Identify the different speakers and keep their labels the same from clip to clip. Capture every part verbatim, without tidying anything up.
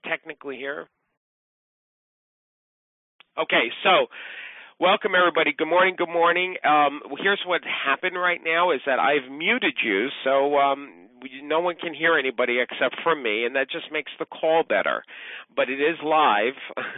Speaker 1: technically here? Okay, so welcome everybody. Good morning, good morning. Um, here's what happened right now is that I've muted you, so um, no one can hear anybody except for me, and that just makes the call better. But it is live,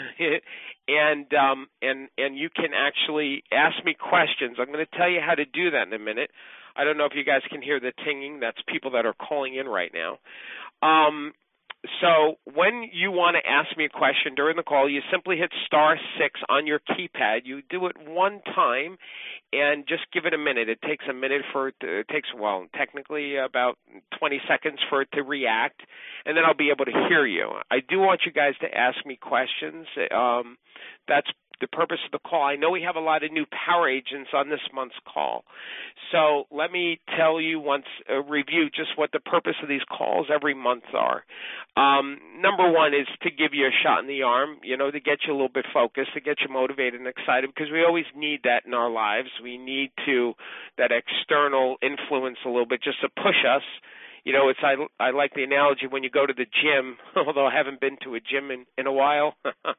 Speaker 1: and um, and and you can actually ask me questions. I'm going to tell you how to do that in a minute. I don't know if you guys can hear the tinging. That's people that are calling in right now. Um, So when you want to ask me a question during the call, you simply hit star six on your keypad. You do it one time and just give it a minute. It takes a minute for it to, it takes, well, technically about twenty seconds for it to react, and then I'll be able to hear you. I do want you guys to ask me questions. Um, that's the purpose of the call. I know we have a lot of new power agents on this month's call. So let me tell you once, uh, review just what the purpose of these calls every month are. Um, number one is to give you a shot in the arm, you know, to get you a little bit focused, to get you motivated and excited, because we always need that in our lives. We need to, that external influence a little bit just to push us. You know, it's I, I like the analogy when you go to the gym, although I haven't been to a gym in, in a while.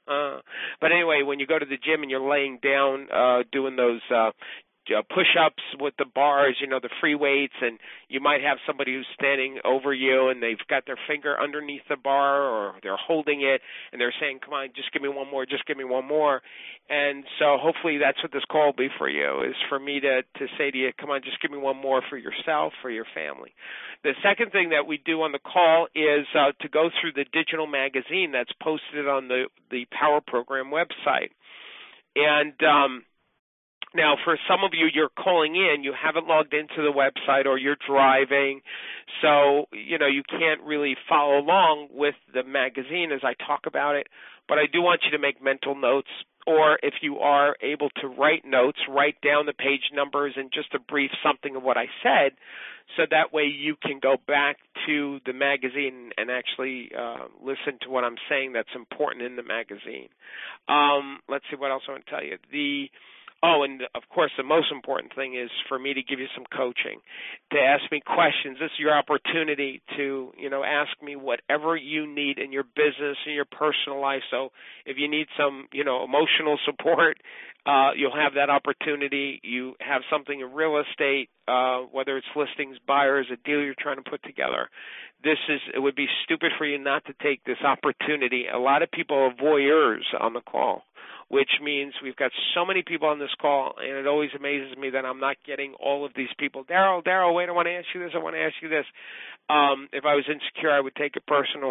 Speaker 1: But anyway, when you go to the gym and you're laying down uh, doing those uh, push-ups with the bars, you know, the free weights, and you might have somebody who's standing over you and they've got their finger underneath the bar or they're holding it and they're saying, come on, just give me one more, just give me one more. And so hopefully that's what this call will be for you, is for me to, to say to you, come on, just give me one more for yourself, for your family. The second thing that we do on the call is uh, to go through the digital magazine that's posted on the, the Power Program website. And um, now, for some of you, you're calling in, you haven't logged into the website or you're driving, so, you know, you can't really follow along with the magazine as I talk about it, but I do want you to make mental notes, or if you are able to write notes, write down the page numbers and just a brief something of what I said, so that way you can go back to the magazine and actually uh, listen to what I'm saying that's important in the magazine. Um, let's see what else I want to tell you. The Oh, and of course, the most important thing is for me to give you some coaching, to ask me questions. This is your opportunity to, you know, ask me whatever you need in your business, in your personal life. So if you need some, you know, emotional support, uh, you'll have that opportunity. You have something in real estate, uh, whether it's listings, buyers, a deal you're trying to put together. This is, it would be stupid for you not to take this opportunity. A lot of people are voyeurs on the call, which means we've got so many people on this call, and it always amazes me that I'm not getting all of these people. Daryl, Daryl, wait, I want to ask you this, I want to ask you this. Um, if I was insecure, I would take it personal.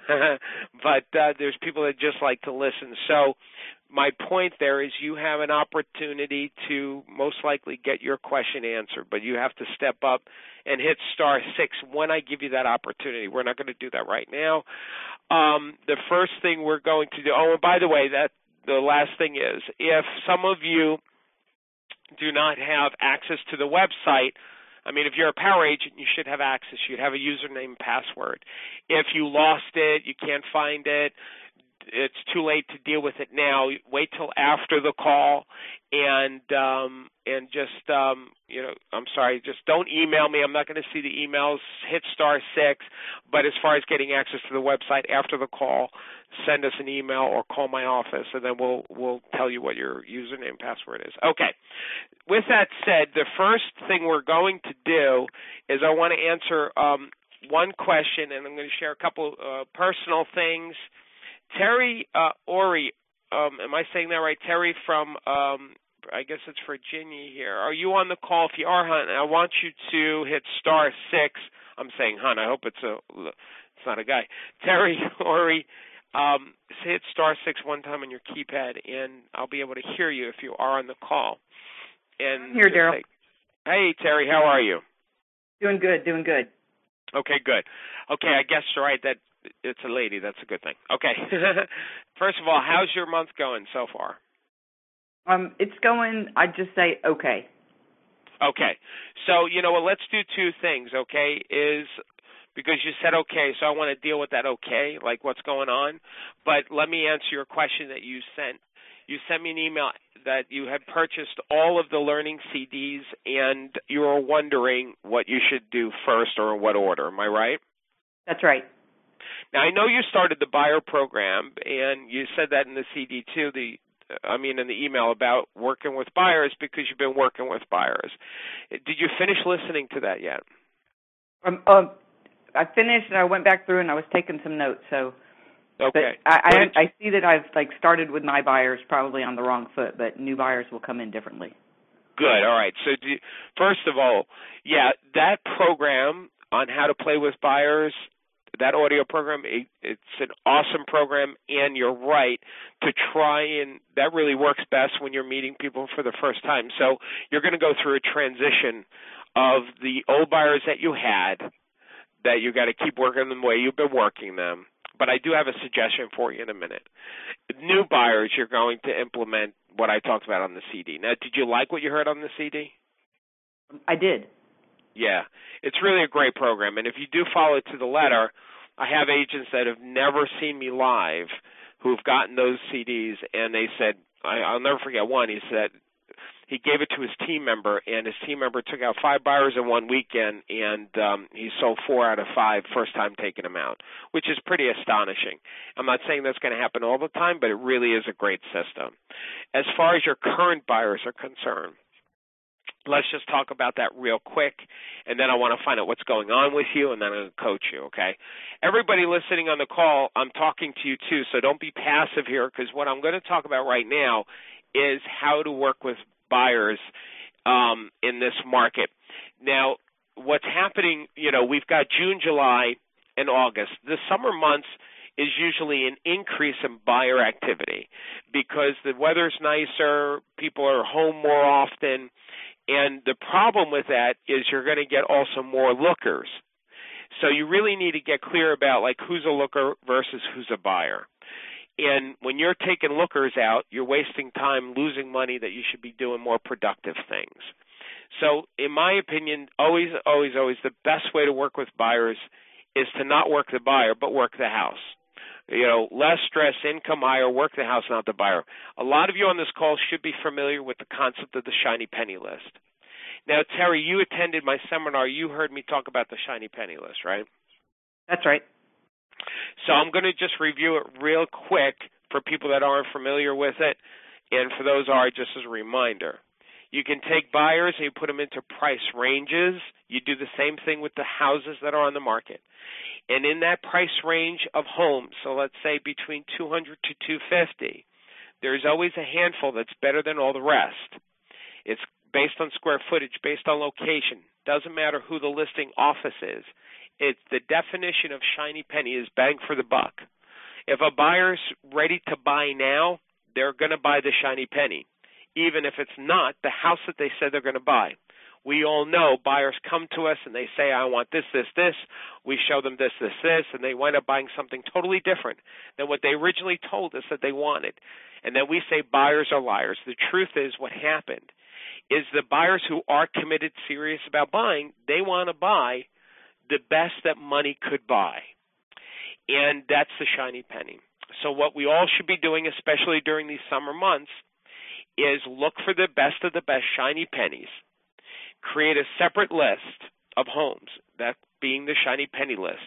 Speaker 1: But uh, there's people that just like to listen. So my point there is you have an opportunity to most likely get your question answered, but you have to step up and hit star six when I give you that opportunity. We're not going to do that right now. Um, the first thing we're going to do, oh, and by the way, that the last thing is, if some of you do not have access to the website, I mean, if you're a power agent, you should have access. You'd have a username and password. If you lost it, you can't find it, it's too late to deal with it now. Wait till after the call, and um, and just um, you know, I'm sorry, just don't email me. I'm not going to see the emails. Hit star six. But as far as getting access to the website after the call, send us an email or call my office, and then we'll we'll tell you what your username and password is. Okay. With that said, the first thing we're going to do is I want to answer um, one question, and I'm going to share a couple uh, personal things. Terry uh, Ori, um, am I saying that right? Terry from, um, I guess it's Virginia here. Are you on the call? If you are, hon, I want you to hit star six. I'm saying, hon, I hope it's a, it's not a guy. Terry Ori, um, hit star six one time on your keypad, and I'll be able to hear you if you are on the call. And
Speaker 2: I'm here, Daryl.
Speaker 1: Hey, Terry, how are you?
Speaker 2: Doing good, doing good.
Speaker 1: Okay, good. Okay, I guess you're right that it's a lady. That's a good thing. Okay. First of all, how's your month going so far?
Speaker 2: Um, it's going, I'd just say okay.
Speaker 1: Okay. So, you know what, let's do two things, okay, is because you said okay, so I want to deal with that okay, like what's going on. But let me answer your question that you sent. You sent me an email that you had purchased all of the learning C Ds and you were wondering what you should do first or in what order. Am I right?
Speaker 2: That's right.
Speaker 1: Now, I know you started the buyer program, and you said that in the C D too, the I mean in the email about working with buyers because you've been working with buyers. Did you finish listening to that yet?
Speaker 2: Um, uh, I finished and I went back through and I was taking some notes. So,
Speaker 1: okay.
Speaker 2: I, I, I see that I've like started with my buyers probably on the wrong foot, but new buyers will come in differently.
Speaker 1: Good. All right. So, do you, first of all, yeah, that program on how to play with buyers, that audio program, it, it's an awesome program, and you're right to try and that really works best when you're meeting people for the first time. So you're going to go through a transition of the old buyers that you had that you got to keep working them the way you've been working them. But I do have a suggestion for you in a minute. New buyers, you're going to implement what I talked about on the C D. Now, did you like what you heard on the C D?
Speaker 2: I did.
Speaker 1: Yeah, it's really a great program, and if you do follow it to the letter, I have agents that have never seen me live who've gotten those C Ds, and they said, I, I'll never forget one, he said he gave it to his team member, and his team member took out five buyers in one weekend, and um, he sold four out of five first time taking them out, which is pretty astonishing. I'm not saying that's going to happen all the time, but it really is a great system. As far as your current buyers are concerned, let's just talk about that real quick, and then I want to find out what's going on with you, and then I'm going to coach you, okay? Everybody listening on the call, I'm talking to you too, so don't be passive here, because what I'm going to talk about right now is how to work with buyers um, in this market. Now, what's happening, you know, we've got June, July, and August. The summer months is usually an increase in buyer activity because the weather's nicer, people are home more often, and the problem with that is you're going to get also more lookers. So you really need to get clear about, like, who's a looker versus who's a buyer. And when you're taking lookers out, you're wasting time, losing money that you should be doing more productive things. So in my opinion, always, always, always the best way to work with buyers is to not work the buyer, but work the house. You know, less stress, income higher, work the house, not the buyer. A lot of you on this call should be familiar with the concept of the shiny penny list. Now, Terry, you attended my seminar. You heard me talk about the shiny penny list, right?
Speaker 2: That's right.
Speaker 1: So I'm going to just review it real quick for people that aren't familiar with it, and for those who are, just as a reminder. You can take buyers and you put them into price ranges. You do the same thing with the houses that are on the market. And in that price range of homes, so let's say between two hundred to two hundred fifty, there's always a handful that's better than all the rest. It's based on square footage, based on location. Doesn't matter who the listing office is. It's the definition of shiny penny is bang for the buck. If a buyer's ready to buy now, they're going to buy the shiny penny, even if it's not the house that they said they're going to buy. We all know buyers come to us and they say, I want this, this, this. We show them this, this, this, and they wind up buying something totally different than what they originally told us that they wanted. And then we say buyers are liars. The truth is what happened is the buyers who are committed, serious about buying, they want to buy the best that money could buy. And that's the shiny penny. So what we all should be doing, especially during these summer months, is look for the best of the best shiny pennies. Create a separate list of homes, that being the shiny penny list.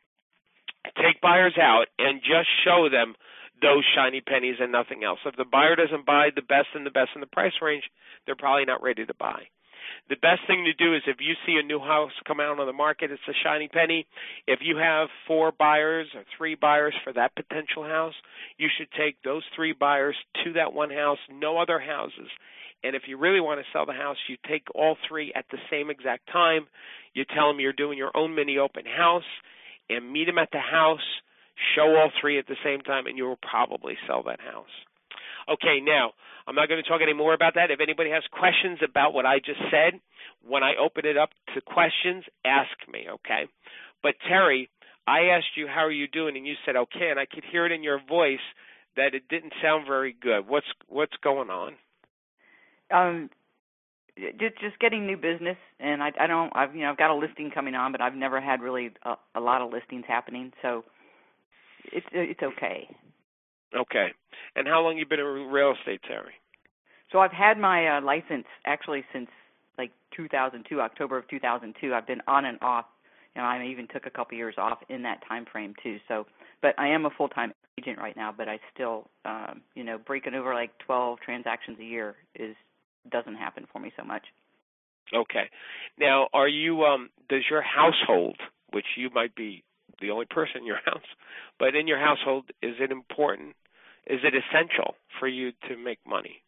Speaker 1: Take buyers out and just show them those shiny pennies and nothing else. If the buyer doesn't buy the best and the best in the price range, they're probably not ready to buy. The best thing to do is if you see a new house come out on the market, it's a shiny penny. If you have four buyers or three buyers for that potential house, you should take those three buyers to that one house, no other houses. And if you really want to sell the house, you take all three at the same exact time. You tell them you're doing your own mini open house and meet them at the house, show all three at the same time, and you will probably sell that house. Okay, now, I'm not going to talk any more about that. If anybody has questions about what I just said, when I open it up to questions, ask me, okay? But, Terry, I asked you, how are you doing? And you said, okay, and I could hear it in your voice that it didn't sound very good. What's what's going on?
Speaker 2: Um, just just getting new business, and I, I don't, I've you know, I've got a listing coming on, but I've never had really a, a lot of listings happening, so it's it's okay.
Speaker 1: Okay. And how long you been in real estate, Terry?
Speaker 2: So I've had my uh, license actually since like two thousand two, October of two thousand two. I've been on and off and I even took a couple years off in that time frame too. So, but I am a full-time agent right now, but I still, um, you know, breaking over like twelve transactions a year is doesn't happen for me so much.
Speaker 1: Okay. Now, are you? Um, does your household, which you might be the only person in your house, but in your household, is it important? Is it essential for you to make money?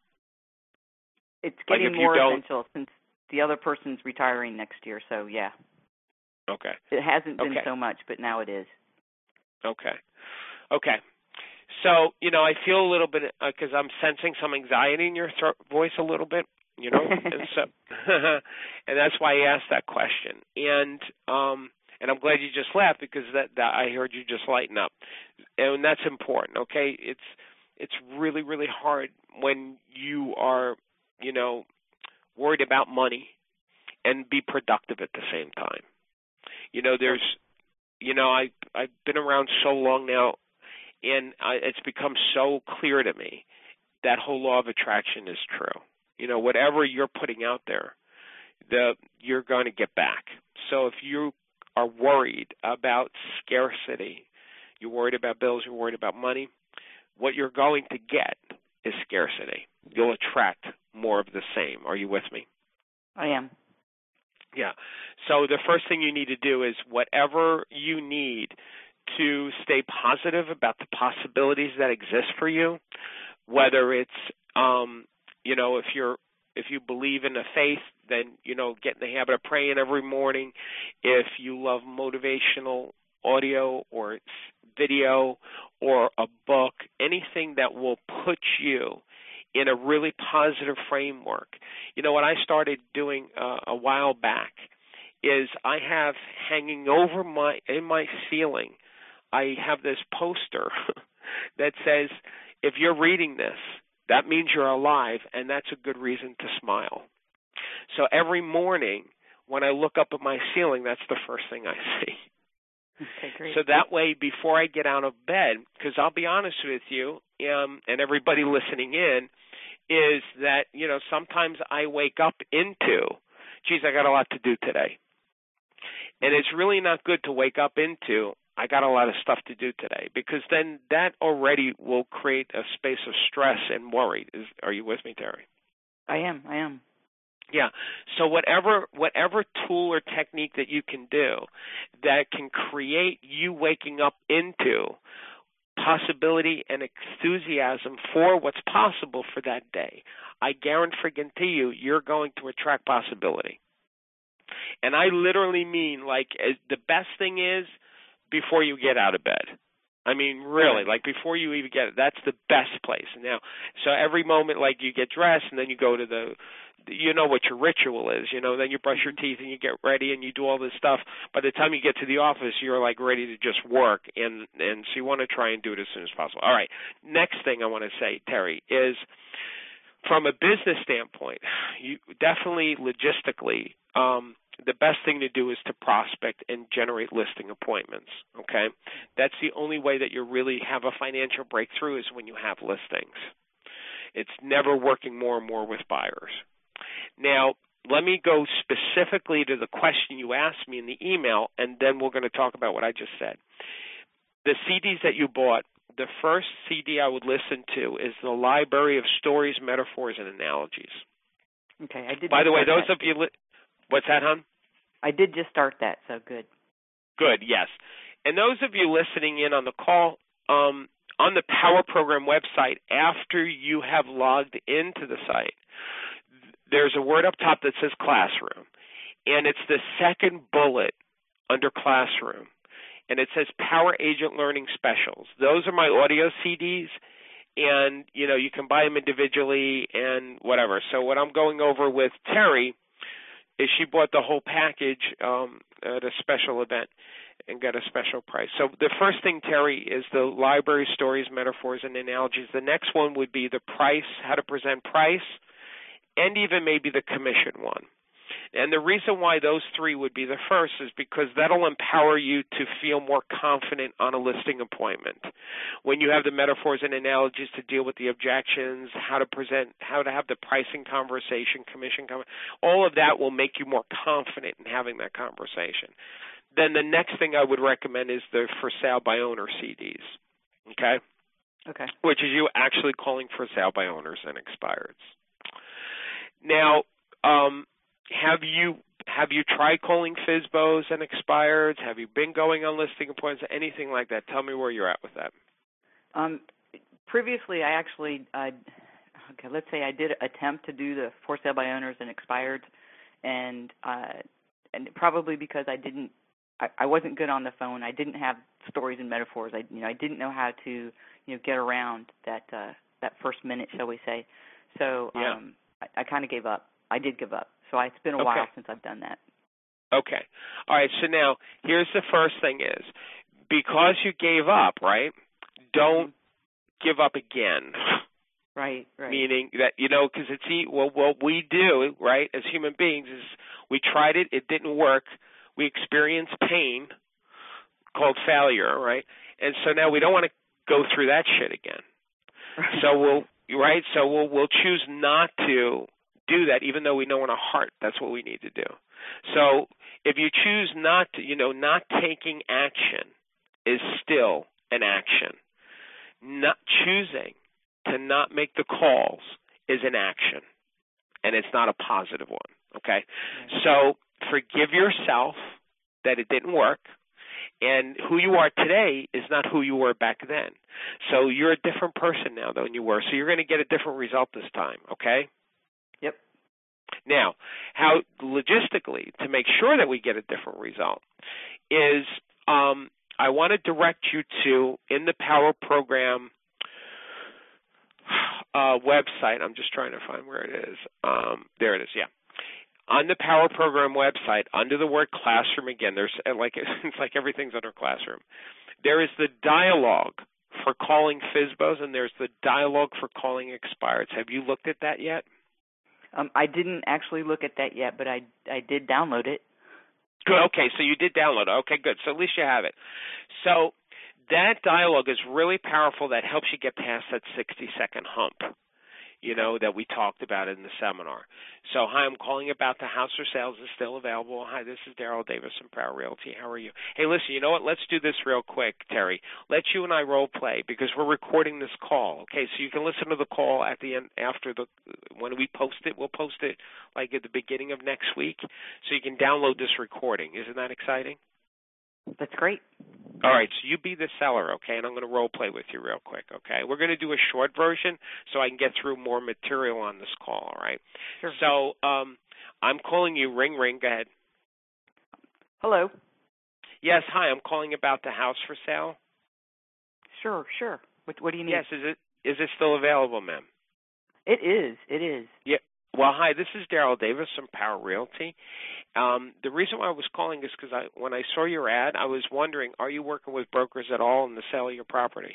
Speaker 2: It's getting
Speaker 1: like
Speaker 2: more essential since the other person's retiring next year. So yeah.
Speaker 1: Okay.
Speaker 2: It hasn't been
Speaker 1: okay.
Speaker 2: so much, but now it is.
Speaker 1: Okay. Okay. So, you know, I feel a little bit, because uh, I'm sensing some anxiety in your th- voice a little bit, you know, and so, and that's why I asked that question. And, um, and I'm glad you just laughed because that, that I heard you just lighten up. And that's important, okay? It's, it's really, really hard when you are, you know, worried about money and be productive at the same time. You know, there's, you know, I, I've been around so long now, and I, it's become so clear to me that whole law of attraction is true. You know, whatever you're putting out there, the you're going to get back. So if you are worried about scarcity, you're worried about bills, you're worried about money, what you're going to get is scarcity. You'll attract more of the same. Are you with me?
Speaker 2: I am.
Speaker 1: Yeah. So the first thing you need to do is whatever you need to stay positive about the possibilities that exist for you, whether it's, um, you know, if you're if you believe in a faith, then, you know, get in the habit of praying every morning. If you love motivational audio or video or a book, anything that will put you in a really positive framework. You know, what I started doing uh, a while back is I have hanging over my in my ceiling, I have this poster that says, if you're reading this, that means you're alive, and that's a good reason to smile. So every morning when I look up at my ceiling, that's the first thing I see.
Speaker 2: Okay, great.
Speaker 1: So that way, before I get out of bed, because I'll be honest with you, um, and everybody listening in, is that, you know, sometimes I wake up into, geez, I got a lot to do today. And it's really not good to wake up into, I got a lot of stuff to do today, because then that already will create a space of stress and worry. Is, are you with me, Terry?
Speaker 2: I am, I am.
Speaker 1: Yeah. So whatever whatever tool or technique that you can do that can create you waking up into possibility and enthusiasm for what's possible for that day, I guarantee you, you're going to attract possibility. And I literally mean, like, the best thing is before you get out of bed. I mean, really, like before you even get it, that's the best place. Now, so every moment, like you get dressed and then you go to the, you know what your ritual is, you know, then you brush your teeth and you get ready and you do all this stuff. By the time you get to the office, you're like ready to just work, and, and so you want to try and do it as soon as possible. All right, next thing I want to say, Terry, is from a business standpoint, you definitely logistically, um, the best thing to do is to prospect and generate listing appointments, okay? That's the only way that you really have a financial breakthrough is when you have listings. It's never working more and more with buyers. Now, let me go specifically to the question you asked me in the email, and then we're going to talk about what I just said. The C Ds that you bought, the first C D I would listen to is the Library of Stories, Metaphors, and Analogies.
Speaker 2: Okay, I did.
Speaker 1: By the way, those
Speaker 2: that.
Speaker 1: of you, li- what's that, hon?
Speaker 2: I did just start that, so good.
Speaker 1: Good, yes. And those of you listening in on the call, um, on the Power Program website, after you have logged into the site, there's a word up top that says Classroom, and it's the second bullet under Classroom, and it says Power Agent Learning Specials. Those are my audio C Ds, and, you know, you can buy them individually and whatever. So what I'm going over with Terry is she bought the whole package um, at a special event and got a special price. So the first thing, Terry, is the Library Stories, Metaphors, and Analogies. The next one would be the price, how to present price, and even maybe the commission one. And the reason why those three would be the first is because that'll empower you to feel more confident on a listing appointment. When you have the metaphors and analogies to deal with the objections, how to present, how to have the pricing conversation, commission conversation, all of that will make you more confident in having that conversation. then the next thing I would recommend is the for sale by owner C Ds. Okay?
Speaker 2: Okay.
Speaker 1: Which is you actually calling for sale by owners and expireds. Now, um, have you have you tried calling F S B Os and expireds? Have you been going on listing appointments? Anything like that? Tell me where you're at with that.
Speaker 2: Um, previously, I actually, uh, okay, let's say I did attempt to do the for sale by owners and expireds, and uh, and probably because I didn't, I, I wasn't good on the phone. I didn't have stories and metaphors. I, you know, I didn't know how to, you know, get around that uh, that first minute, shall we say? So
Speaker 1: yeah.
Speaker 2: um, I, I kind of gave up. I did give up. So it's been a
Speaker 1: okay.
Speaker 2: while since I've done that.
Speaker 1: Okay. All right. So now here's the first thing is because you gave up, right? Don't mm-hmm. give up again.
Speaker 2: Right, right.
Speaker 1: Meaning that, you know, because it's, well, what we do, right, as human beings is we tried it, it didn't work, we experience pain called failure, right? And so now we don't want to go through that shit again.
Speaker 2: Right.
Speaker 1: So we'll, right, so we'll, we'll choose not to do that even though we know in our heart that's what we need to do. So if you choose not to, you know, not taking action is still an action. Not choosing to not make the calls is an action, and it's not a positive one, okay? Right. So forgive yourself that it didn't work, and who you are today is not who you were back then. So you're a different person now than you were, so you're going to get a different result this time, okay?
Speaker 2: Yep.
Speaker 1: Now, how logistically to make sure that we get a different result is um, I want to direct you to, in the Power Program Uh, website, I'm just trying to find where it is. Um, there it is, yeah. On the Power Program website, under the word classroom, again, there's like it's like everything's under classroom. There is the dialogue for calling F S B Os, and there's the dialogue for calling expireds. Have you looked at that yet?
Speaker 2: Um, I didn't actually look at that yet, but I I did download it.
Speaker 1: Good. Okay, so you did download it. Okay, good. So at least you have it. So that dialogue is really powerful. That helps you get past that sixty-second hump, you know, that we talked about in the seminar. So, hi, I'm calling about the house for sales is still available. Hi, this is Daryl Davis from Power Realty. How are you? Hey, listen, you know what? Let's do this real quick, Terry. Let you and I role play because we're recording this call. Okay, so you can listen to the call at the end after the when we post it. We'll post it like at the beginning of next week, so you can download this recording. Isn't that exciting?
Speaker 2: That's great.
Speaker 1: All right, so you be the seller, okay, and I'm going to role play with you real quick, okay? We're going to do a short version so I can get through more material on this call, all right?
Speaker 2: Sure.
Speaker 1: So um, I'm calling you. Ring, ring. Go ahead.
Speaker 2: Hello.
Speaker 1: Yes, hi. I'm calling about the house for sale.
Speaker 2: Sure, sure. What, what do you need?
Speaker 1: Yes, is it is it still available, ma'am?
Speaker 2: It is. It is.
Speaker 1: Yeah. Well, hi. This is Daryl Davis from Power Realty. Um, the reason why I was calling is because I, when I saw your ad, I was wondering, are you working with brokers at all in the sale of your property?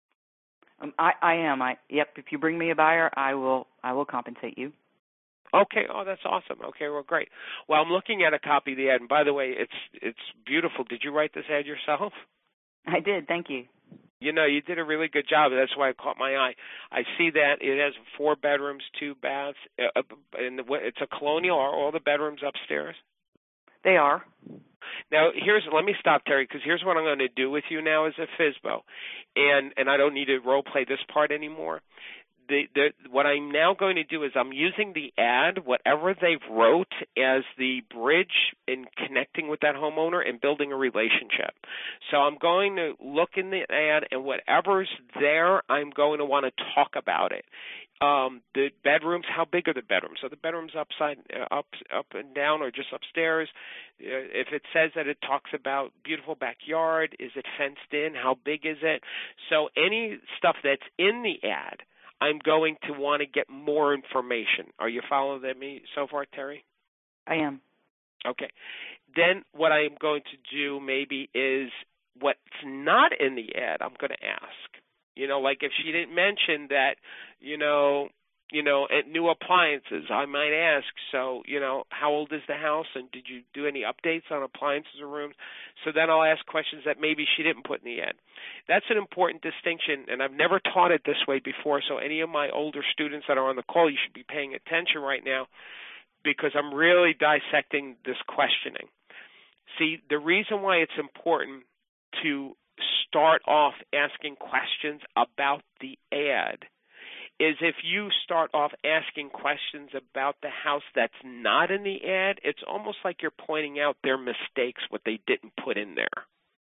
Speaker 2: Um, I, I am. I yep. If you bring me a buyer, I will. I will compensate you.
Speaker 1: Okay. Oh, that's awesome. Okay. Well, great. Well, I'm looking at a copy of the ad, and by the way, it's it's beautiful. Did you write this ad yourself?
Speaker 2: I did. Thank you.
Speaker 1: You know, you did a really good job. That's why it caught my eye. I see that it has four bedrooms, two baths, uh, and it's a colonial. Are all the bedrooms upstairs?
Speaker 2: They are.
Speaker 1: Now, here's let me stop, Terry, because here's what I'm going to do with you now as a F S B O, and and I don't need to role play this part anymore. The, the, what I'm now going to do is I'm using the ad, whatever they've wrote, as the bridge in connecting with that homeowner and building a relationship. So I'm going to look in the ad, and whatever's there, I'm going to want to talk about it. Um, the bedrooms, how big are the bedrooms? Are the bedrooms upside, uh, up, up and down, or just upstairs? Uh, if it says that it talks about beautiful backyard, is it fenced in? How big is it? So any stuff that's in the ad, I'm going to want to get more information. Are you following me so far, Terry?
Speaker 2: I am.
Speaker 1: Okay. Then what I'm going to do maybe is what's not in the ad, I'm going to ask. You know, like if she didn't mention that, you know, you know, at new appliances, I might ask, so, you know, how old is the house and did you do any updates on appliances or rooms? So then I'll ask questions that maybe she didn't put in the ad. That's an important distinction, and I've never taught it this way before, so any of my older students that are on the call, you should be paying attention right now because I'm really dissecting this questioning. See, the reason why it's important to start off asking questions about the ad is if you start off asking questions about the house that's not in the ad, it's almost like you're pointing out their mistakes, what they didn't put in there.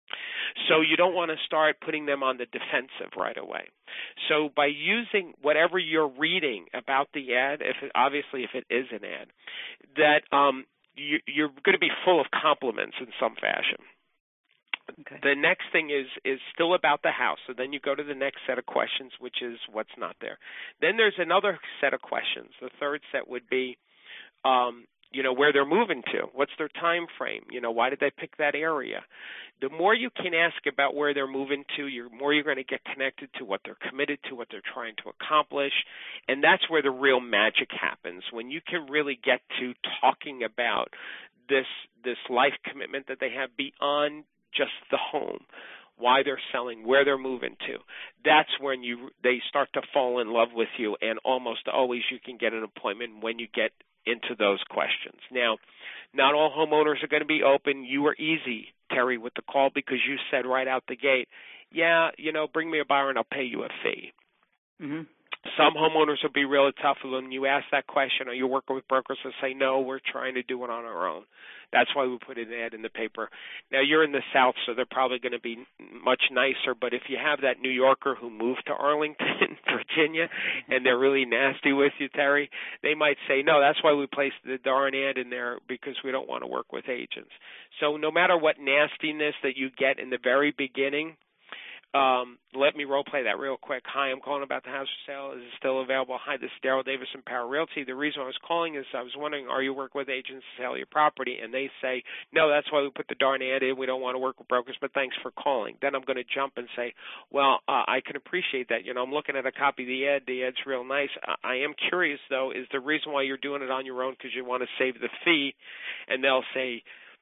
Speaker 1: So you don't want to start putting them on the defensive right away. So by using whatever you're reading about the ad, if it, obviously if it is an ad, that um, you, you're going to be full of compliments in some fashion.
Speaker 2: Okay.
Speaker 1: The next thing is is still about the house. So then you go to the next set of questions, which is what's not there. Then there's another set of questions. The third set would be, um, you know, where they're moving to. What's their time frame? You know, why did they pick that area? The more you can ask about where they're moving to, the more you're going to get connected to what they're committed to, what they're trying to accomplish. And that's where the real magic happens, when you can really get to talking about this this life commitment that they have beyond just the home, why they're selling, where they're moving to. That's when you they start to fall in love with you, and almost always you can get an appointment when you get into those questions. Now, not all homeowners are going to be open. You were easy, Terry, with the call because you said right out the gate, yeah, you know, bring me a buyer and I'll pay you a fee.
Speaker 2: Mm-hmm.
Speaker 1: Some homeowners will be really tough when you ask that question. Are you working with brokers that say, no, we're trying to do it on our own? That's why we put an ad in the paper. Now, you're in the South, so they're probably going to be much nicer. But if you have that New Yorker who moved to Arlington, Virginia, and they're really nasty with you, Terry, they might say, no, that's why we placed the darn ad in there, because we don't want to work with agents. So no matter what nastiness that you get in the very beginning, Um, let me role play that real quick. Hi, I'm calling about the house for sale. Is it still available? Hi, this is Daryl Davis from Power Realty. The reason I was calling is I was wondering, are you working with agents to sell your property? And they say, no, that's why we put the darn ad in. We don't want to work with brokers, but thanks for calling. Then I'm going to jump and say, well, uh, I can appreciate that. You know, I'm looking at a copy of the ad. The ad's real nice. I, I am curious, though, is the reason why you're doing it on your own because you want to save the fee? And they'll say,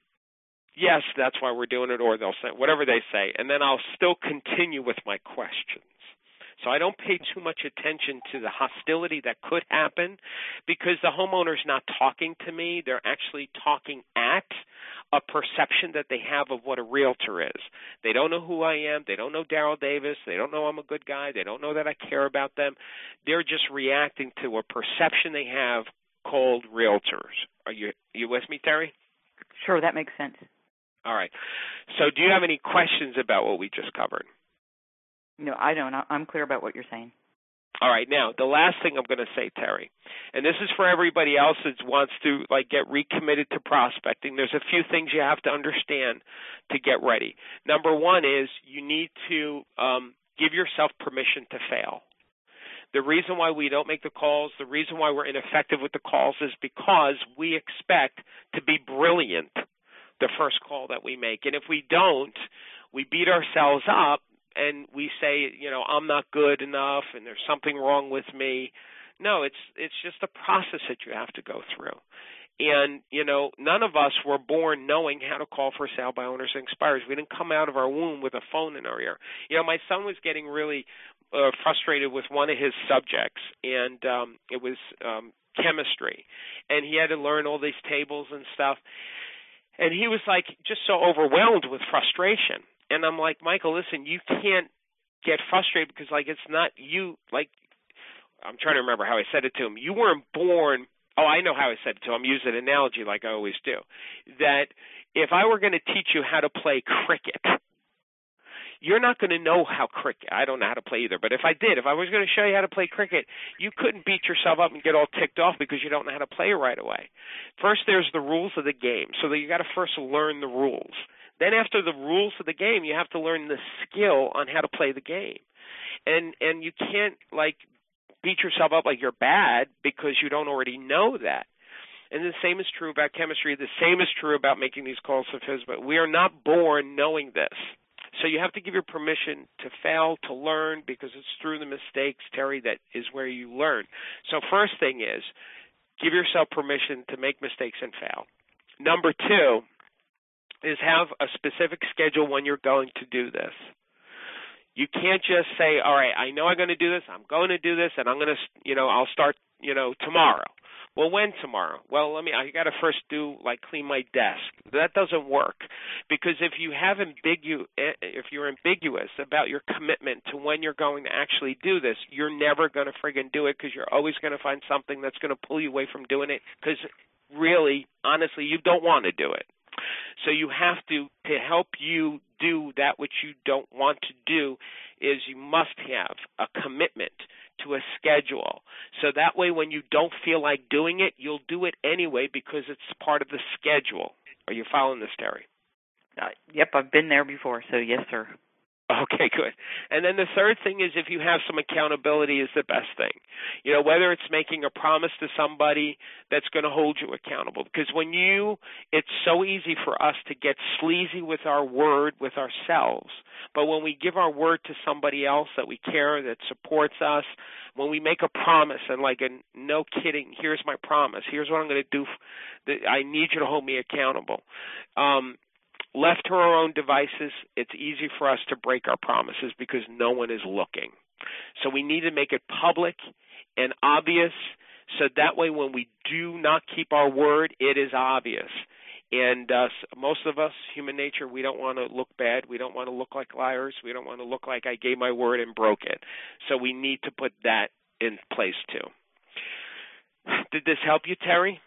Speaker 1: yes, that's why we're doing it, or they'll say whatever they say, and then I'll still continue with my questions. So I don't pay too much attention to the hostility that could happen because the homeowner's not talking to me. They're actually talking at a perception that they have of what a realtor is. They don't know who I am. They don't know Daryl Davis. They don't know I'm a good guy. They don't know that I care about them. They're just reacting to a perception they have called realtors. Are you, are you with me, Terry?
Speaker 2: Sure, that makes sense.
Speaker 1: All right. So do you have any questions about what we just covered?
Speaker 2: No, I don't. I'm clear about what you're saying.
Speaker 1: All right. Now, the last thing I'm going to say, Terry, and this is for everybody else that wants to, like, get recommitted to prospecting. There's a few things you have to understand to get ready. Number one is you need to um, give yourself permission to fail. The reason why we don't make the calls, the reason why we're ineffective with the calls is because we expect to be brilliant the first call that we make. And if we don't, we beat ourselves up and we say, you know, I'm not good enough and there's something wrong with me. No, it's it's just a process that you have to go through. And, you know, none of us were born knowing how to call for sale by owners and expirers. We didn't come out of our womb with a phone in our ear. You know, my son was getting really uh, frustrated with one of his subjects, and um, it was um, chemistry. And he had to learn all these tables and stuff. And he was, like, just so overwhelmed with frustration. And I'm like, Michael, listen, you can't get frustrated because, like, it's not you. Like, I'm trying to remember how I said it to him. You weren't born – oh, I know how I said it to him. I'm using an analogy like I always do. That if I were going to teach you how to play cricket, you're not going to know how cricket – I don't know how to play either. But if I did, if I was going to show you how to play cricket, you couldn't beat yourself up and get all ticked off because you don't know how to play right away. First, there's the rules of the game. So you got to first learn the rules. Then after the rules of the game, you have to learn the skill on how to play the game. And and you can't, like, beat yourself up like you're bad because you don't already know that. And the same is true about chemistry. The same is true about making these calls to F I S B. We are not born knowing this. So you have to give your permission to fail, to learn, because it's through the mistakes, Terry, that is where you learn. So first thing is give yourself permission to make mistakes and fail. Number two is have a specific schedule when you're going to do this. You can't just say, all right, I know I'm going to do this, I'm going to do this, and I'm going to, you know, I'll start, you know, tomorrow. Well, when tomorrow? Well, let me. I got to first do like clean my desk. That doesn't work, because if you have ambigu, if you're ambiguous about your commitment to when you're going to actually do this, you're never going to friggin' do it, because you're always going to find something that's going to pull you away from doing it. Because really, honestly, you don't want to do it. So you have to, to help you do that which you don't want to do, is you must have a commitment to a schedule. So that way when you don't feel like doing it, you'll do it anyway because it's part of the schedule. Are you following this, Terry?
Speaker 2: Uh, yep, I've been there before, so yes, sir.
Speaker 1: Okay, good. And then the third thing is, if you have some accountability, is the best thing. You know, whether it's making a promise to somebody that's going to hold you accountable. Because when you, it's so easy for us to get sleazy with our word with ourselves. But when we give our word to somebody else that we care, that supports us, when we make a promise and like a no kidding, here's my promise, here's what I'm going to do, I need you to hold me accountable. Um, Left to our own devices, it's easy for us to break our promises because no one is looking. So we need to make it public and obvious, so that way when we do not keep our word, it is obvious. And uh, most of us, human nature, we don't want to look bad. We don't want to look like liars. We don't want to look like I gave my word and broke it. So we need to put that in place too. Did this help you, Terry?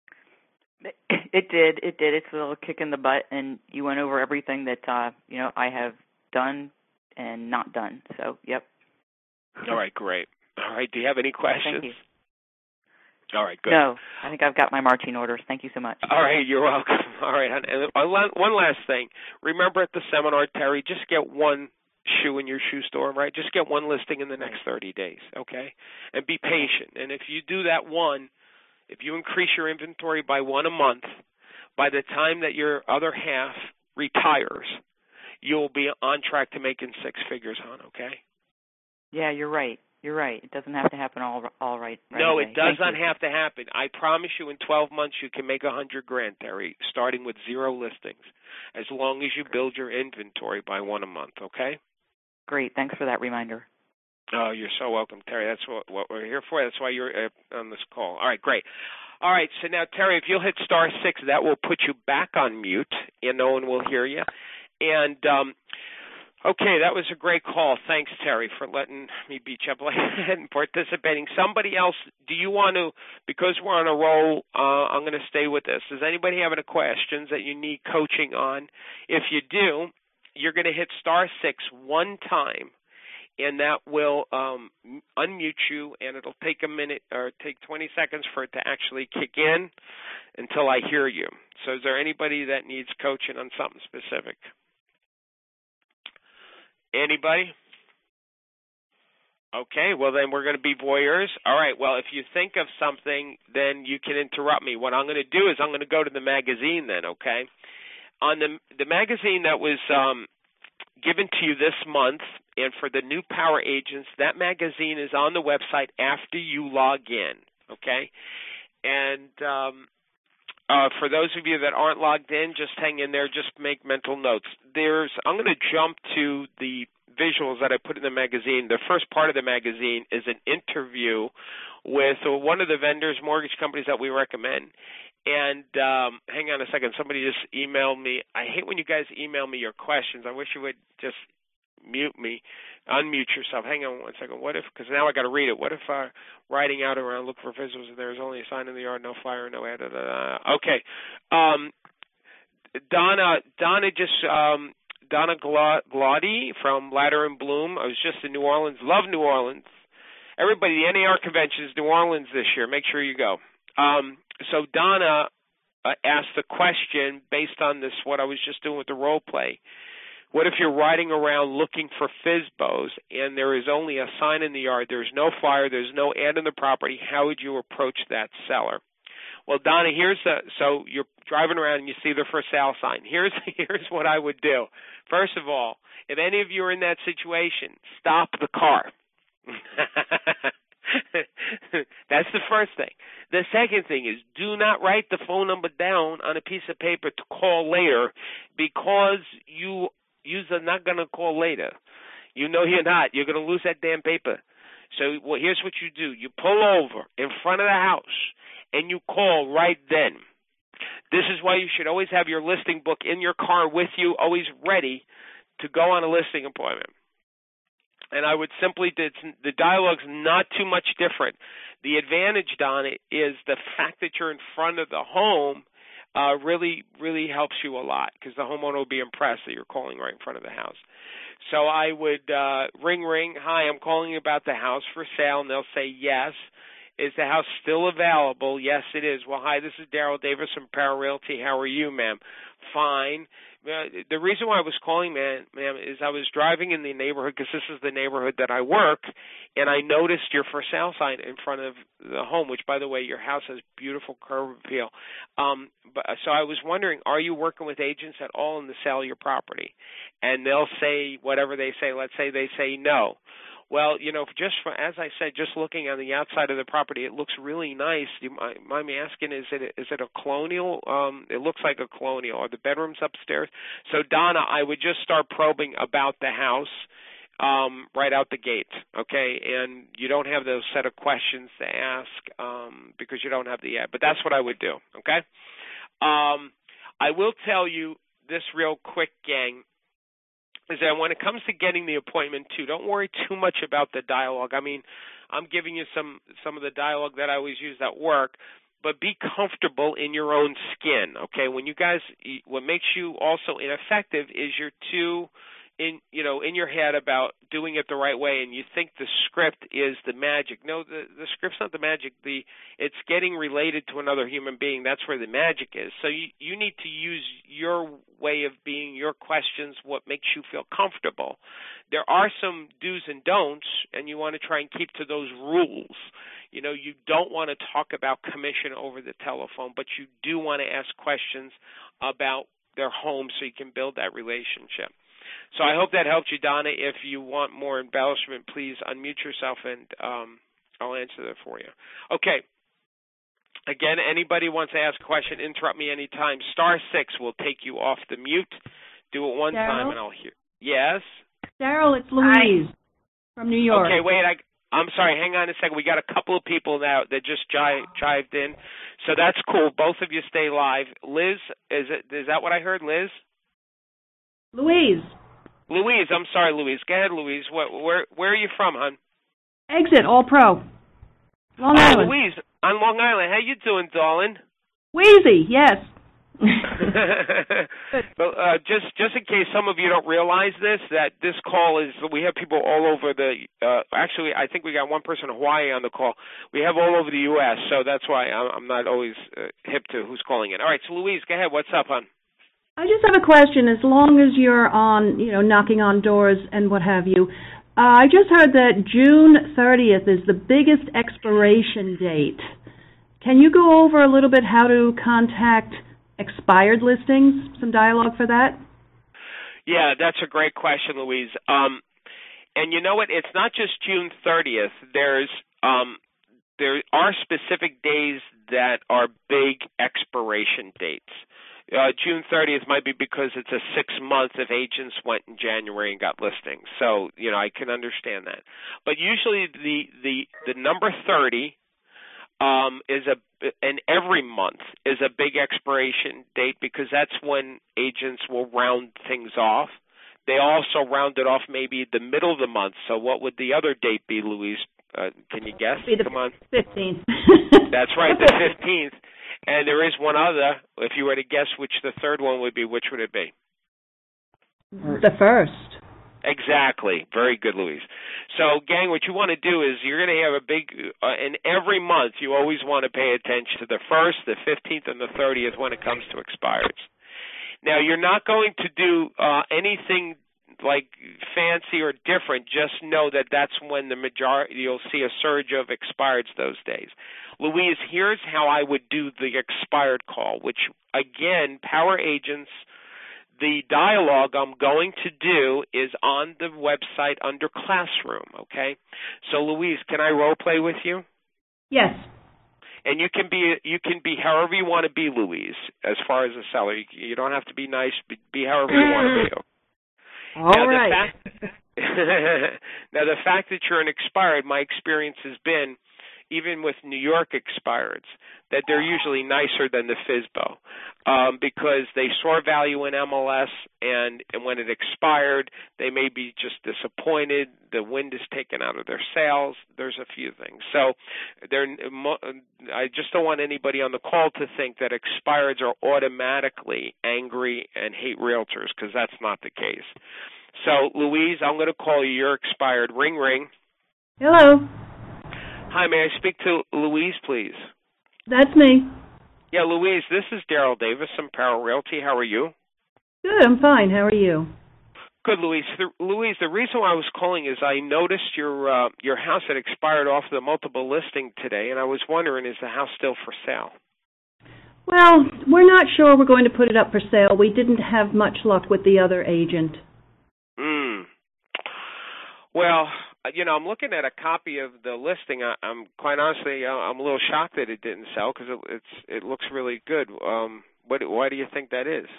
Speaker 2: It did. It did. It's a little kick in the butt, and you went over everything that uh, you know I have done and not done. So, yep.
Speaker 1: All right, great. All right. Do you have any questions?
Speaker 2: Thank you.
Speaker 1: All right, good.
Speaker 2: No, I think I've got my marching orders. Thank you so much.
Speaker 1: All right, you're welcome. All right, and one last thing. Remember at the seminar, Terry, just get one shoe in your shoe store, right? Just get one listing in the next thirty days, okay? And be patient. And if you do that one, if you increase your inventory by one a month, by the time that your other half retires, you'll be on track to making six figures on, okay?
Speaker 2: Yeah, you're right. You're right. It doesn't have to happen all all right. right
Speaker 1: no,
Speaker 2: away.
Speaker 1: it does
Speaker 2: Thank
Speaker 1: not
Speaker 2: you.
Speaker 1: have to happen. I promise you, in twelve months, you can make a hundred grand, Terry, starting with zero listings, as long as you build your inventory by one a month. Okay?
Speaker 2: Great. Thanks for that reminder.
Speaker 1: Oh, you're so welcome, Terry. That's what, what we're here for. That's why you're uh, on this call. All right, great. All right, so now, Terry, if you'll hit star six, that will put you back on mute, and no one will hear you. And um, okay, that was a great call. Thanks, Terry, for letting me beat you up and participating. Somebody else, do you want to, because we're on a roll, uh, I'm going to stay with this. Does anybody have any questions that you need coaching on? If you do, you're going to hit star six one time, and that will um, unmute you, and it'll take a minute or take twenty seconds for it to actually kick in until I hear you. So is there anybody that needs coaching on something specific? Anybody? Okay, well then we're going to be voyeurs. All right, well if you think of something, then you can interrupt me. What I'm going to do is I'm going to go to the magazine then, okay? On the the magazine that was um, given to you this month, and for the new power agents, that magazine is on the website after you log in, okay? And um, uh, for those of you that aren't logged in, just hang in there, just make mental notes. There's, I'm going to jump to the visuals that I put in the magazine. The first part of the magazine is an interview with one of the vendors, mortgage companies that we recommend. And um, hang on a second. Somebody just emailed me. I hate when you guys email me your questions. I wish you would just mute me, unmute yourself. Hang on one second. What if, because now I got to read it. What if uh, riding out around, look for visitors, and there's only a sign in the yard, no fire, no add. Okay. Um, Donna, Donna just, um, Donna Glaudy from Ladder and Bloom. I was just in New Orleans. Love New Orleans. Everybody, the N A R convention is New Orleans this year. Make sure you go. Um, so Donna uh, asked the question based on this, what I was just doing with the role play. What if you're riding around looking for F S B Os and there is only a sign in the yard, there's no fire, there's no ad on the property, how would you approach that seller? Well, Donna, here's the, so you're driving around and you see the for sale sign. Here's, here's what I would do. First of all, if any of you are in that situation, stop the car. That's the first thing. The second thing is do not write the phone number down on a piece of paper to call later, because you you are not going to call later. You know you're not. You're going to lose that damn paper. So well, here's what you do. You pull over in front of the house, and you call right then. This is why you should always have your listing book in your car with you, always ready to go on a listing appointment. And I would simply, the dialogue's not too much different. The advantage, Donna, is the fact that you're in front of the home uh, really, really helps you a lot because the homeowner will be impressed that you're calling right in front of the house. So I would uh, ring, ring, hi, I'm calling about the house for sale, and they'll say yes. Is the house still available? Yes, it is. Well, hi, this is Daryl Davis from Power Realty. How are you, ma'am? Fine. Uh, the reason why I was calling, ma'am, ma'am, is I was driving in the neighborhood because this is the neighborhood that I work, and I noticed your for sale sign in front of the home, which, by the way, your house has beautiful curb appeal. Um, but, so I was wondering, are you working with agents at all in the sale of your property? And they'll say whatever they say. Let's say they say no. Well, you know, just for, as I said, just looking on the outside of the property, it looks really nice. You might, mind me asking, is it is it a colonial? Um, it looks like a colonial. Are the bedrooms upstairs? So, Donna, I would just start probing about the house um, right out the gate, okay? And you don't have those set of questions to ask um, because you don't have the ad. But that's what I would do, okay? Um, I will tell you this real quick, gang, is that when it comes to getting the appointment, too, don't worry too much about the dialogue. I mean, I'm giving you some, some of the dialogue that I always use at work, but be comfortable in your own skin, okay? When you guys, what makes you also ineffective is you're too, in, you know, in your head about doing it the right way, and you think the script is the magic. No, the, the script's not the magic. The It's getting related to another human being. That's where the magic is. So you, you need to use your way of being, your questions, what makes you feel comfortable. There are some do's and don'ts, and you want to try and keep to those rules. You know, you don't want to talk about commission over the telephone, but you do want to ask questions about their home so you can build that relationship. So I hope that helped you, Donna. If you want more embellishment, please unmute yourself, and um, I'll answer that for you. Okay. Again, anybody wants to ask a question, interrupt me anytime. Star six will take you off the mute. Do it one
Speaker 3: Daryl?
Speaker 1: time, and I'll hear. Yes?
Speaker 3: Daryl, it's Louise Hi. From New York.
Speaker 1: Okay, wait. I, I'm sorry. Hang on a second. We got a couple of people now that just jive, jived in. So that's cool. Both of you stay live. Liz, is it? Is that what I heard, Liz?
Speaker 3: Louise.
Speaker 1: Louise, I'm sorry, Louise. Go ahead, Louise. What, where where are you from, hon?
Speaker 3: Exit, All Pro. Long
Speaker 1: oh,
Speaker 3: Island.
Speaker 1: Louise, on Long Island. How you doing, darling?
Speaker 3: Wheezy, yes.
Speaker 1: But uh, just just in case some of you don't realize this, that this call is, we have people all over the, uh, actually, I think we got one person in Hawaii on the call. We have all over the U S, so that's why I'm not always uh, hip to who's calling in. All right, so Louise, go ahead. What's up, hon?
Speaker 3: I just have a question. As long as you're on, you know, knocking on doors and what have you, uh, I just heard that June thirtieth is the biggest expiration date. Can you go over a little bit how to contact expired listings? Some dialogue for that?
Speaker 1: Yeah, that's a great question, Louise. Um, and you know what? It's not just June thirtieth. There's um, there are specific days that are big expiration dates. Uh, June thirtieth might be because it's a six-month if agents went in January and got listings. So, you know, I can understand that. But usually the the, the number thirty um, is a, and every month is a big expiration date because that's when agents will round things off. They also round it off maybe the middle of the month. So what would the other date be, Louise? Uh, can you guess?
Speaker 3: Be the
Speaker 1: Come on.
Speaker 3: fifteenth.
Speaker 1: That's right, the fifteenth. And there is one other. If you were to guess which the third one would be, which would it be?
Speaker 3: The first.
Speaker 1: Exactly. Very good, Louise. So, gang, what you want to do is you're going to have a big, uh, and every month you always want to pay attention to the first, the fifteenth, and the thirtieth when it comes to expireds. Now, you're not going to do uh, anything like fancy or different. Just know that that's when the majority, you'll see a surge of expireds those days. Louise, here's how I would do the expired call, which, again, Power Agents, the dialogue I'm going to do is on the website under Classroom, okay? So, Louise, can I role play with you?
Speaker 3: Yes.
Speaker 1: And you can be you can be however you want to be, Louise, as far as a seller. You, you don't have to be nice, be however you want to be.
Speaker 3: All
Speaker 1: now,
Speaker 3: right.
Speaker 1: The fact, now, the fact that you're an expired, my experience has been even with New York expireds, that they're usually nicer than the F S B O um, because they store value in M L S, and, and when it expired, they may be just disappointed. The wind is taken out of their sails. There's a few things. So they're, I just don't want anybody on the call to think that expireds are automatically angry and hate realtors, because that's not the case. So, Louise, I'm going to call you. You're expired. Ring, ring.
Speaker 3: Hello.
Speaker 1: Hi, may I speak to Louise, please?
Speaker 3: That's me.
Speaker 1: Yeah, Louise, this is Daryl Davis from Parallel Realty. How are you?
Speaker 3: Good, I'm fine. How are you?
Speaker 1: Good, Louise. The, Louise, the reason why I was calling is I noticed your uh, your house had expired off the multiple listing today, and I was wondering, is the house still for sale?
Speaker 3: Well, we're not sure we're going to put it up for sale. We didn't have much luck with the other agent.
Speaker 1: Hmm. Well, you know, I'm looking at a copy of the listing. I, I'm quite honestly, uh, I'm a little shocked that it didn't sell because it, it's it looks really good. Um, what, why do you think that is?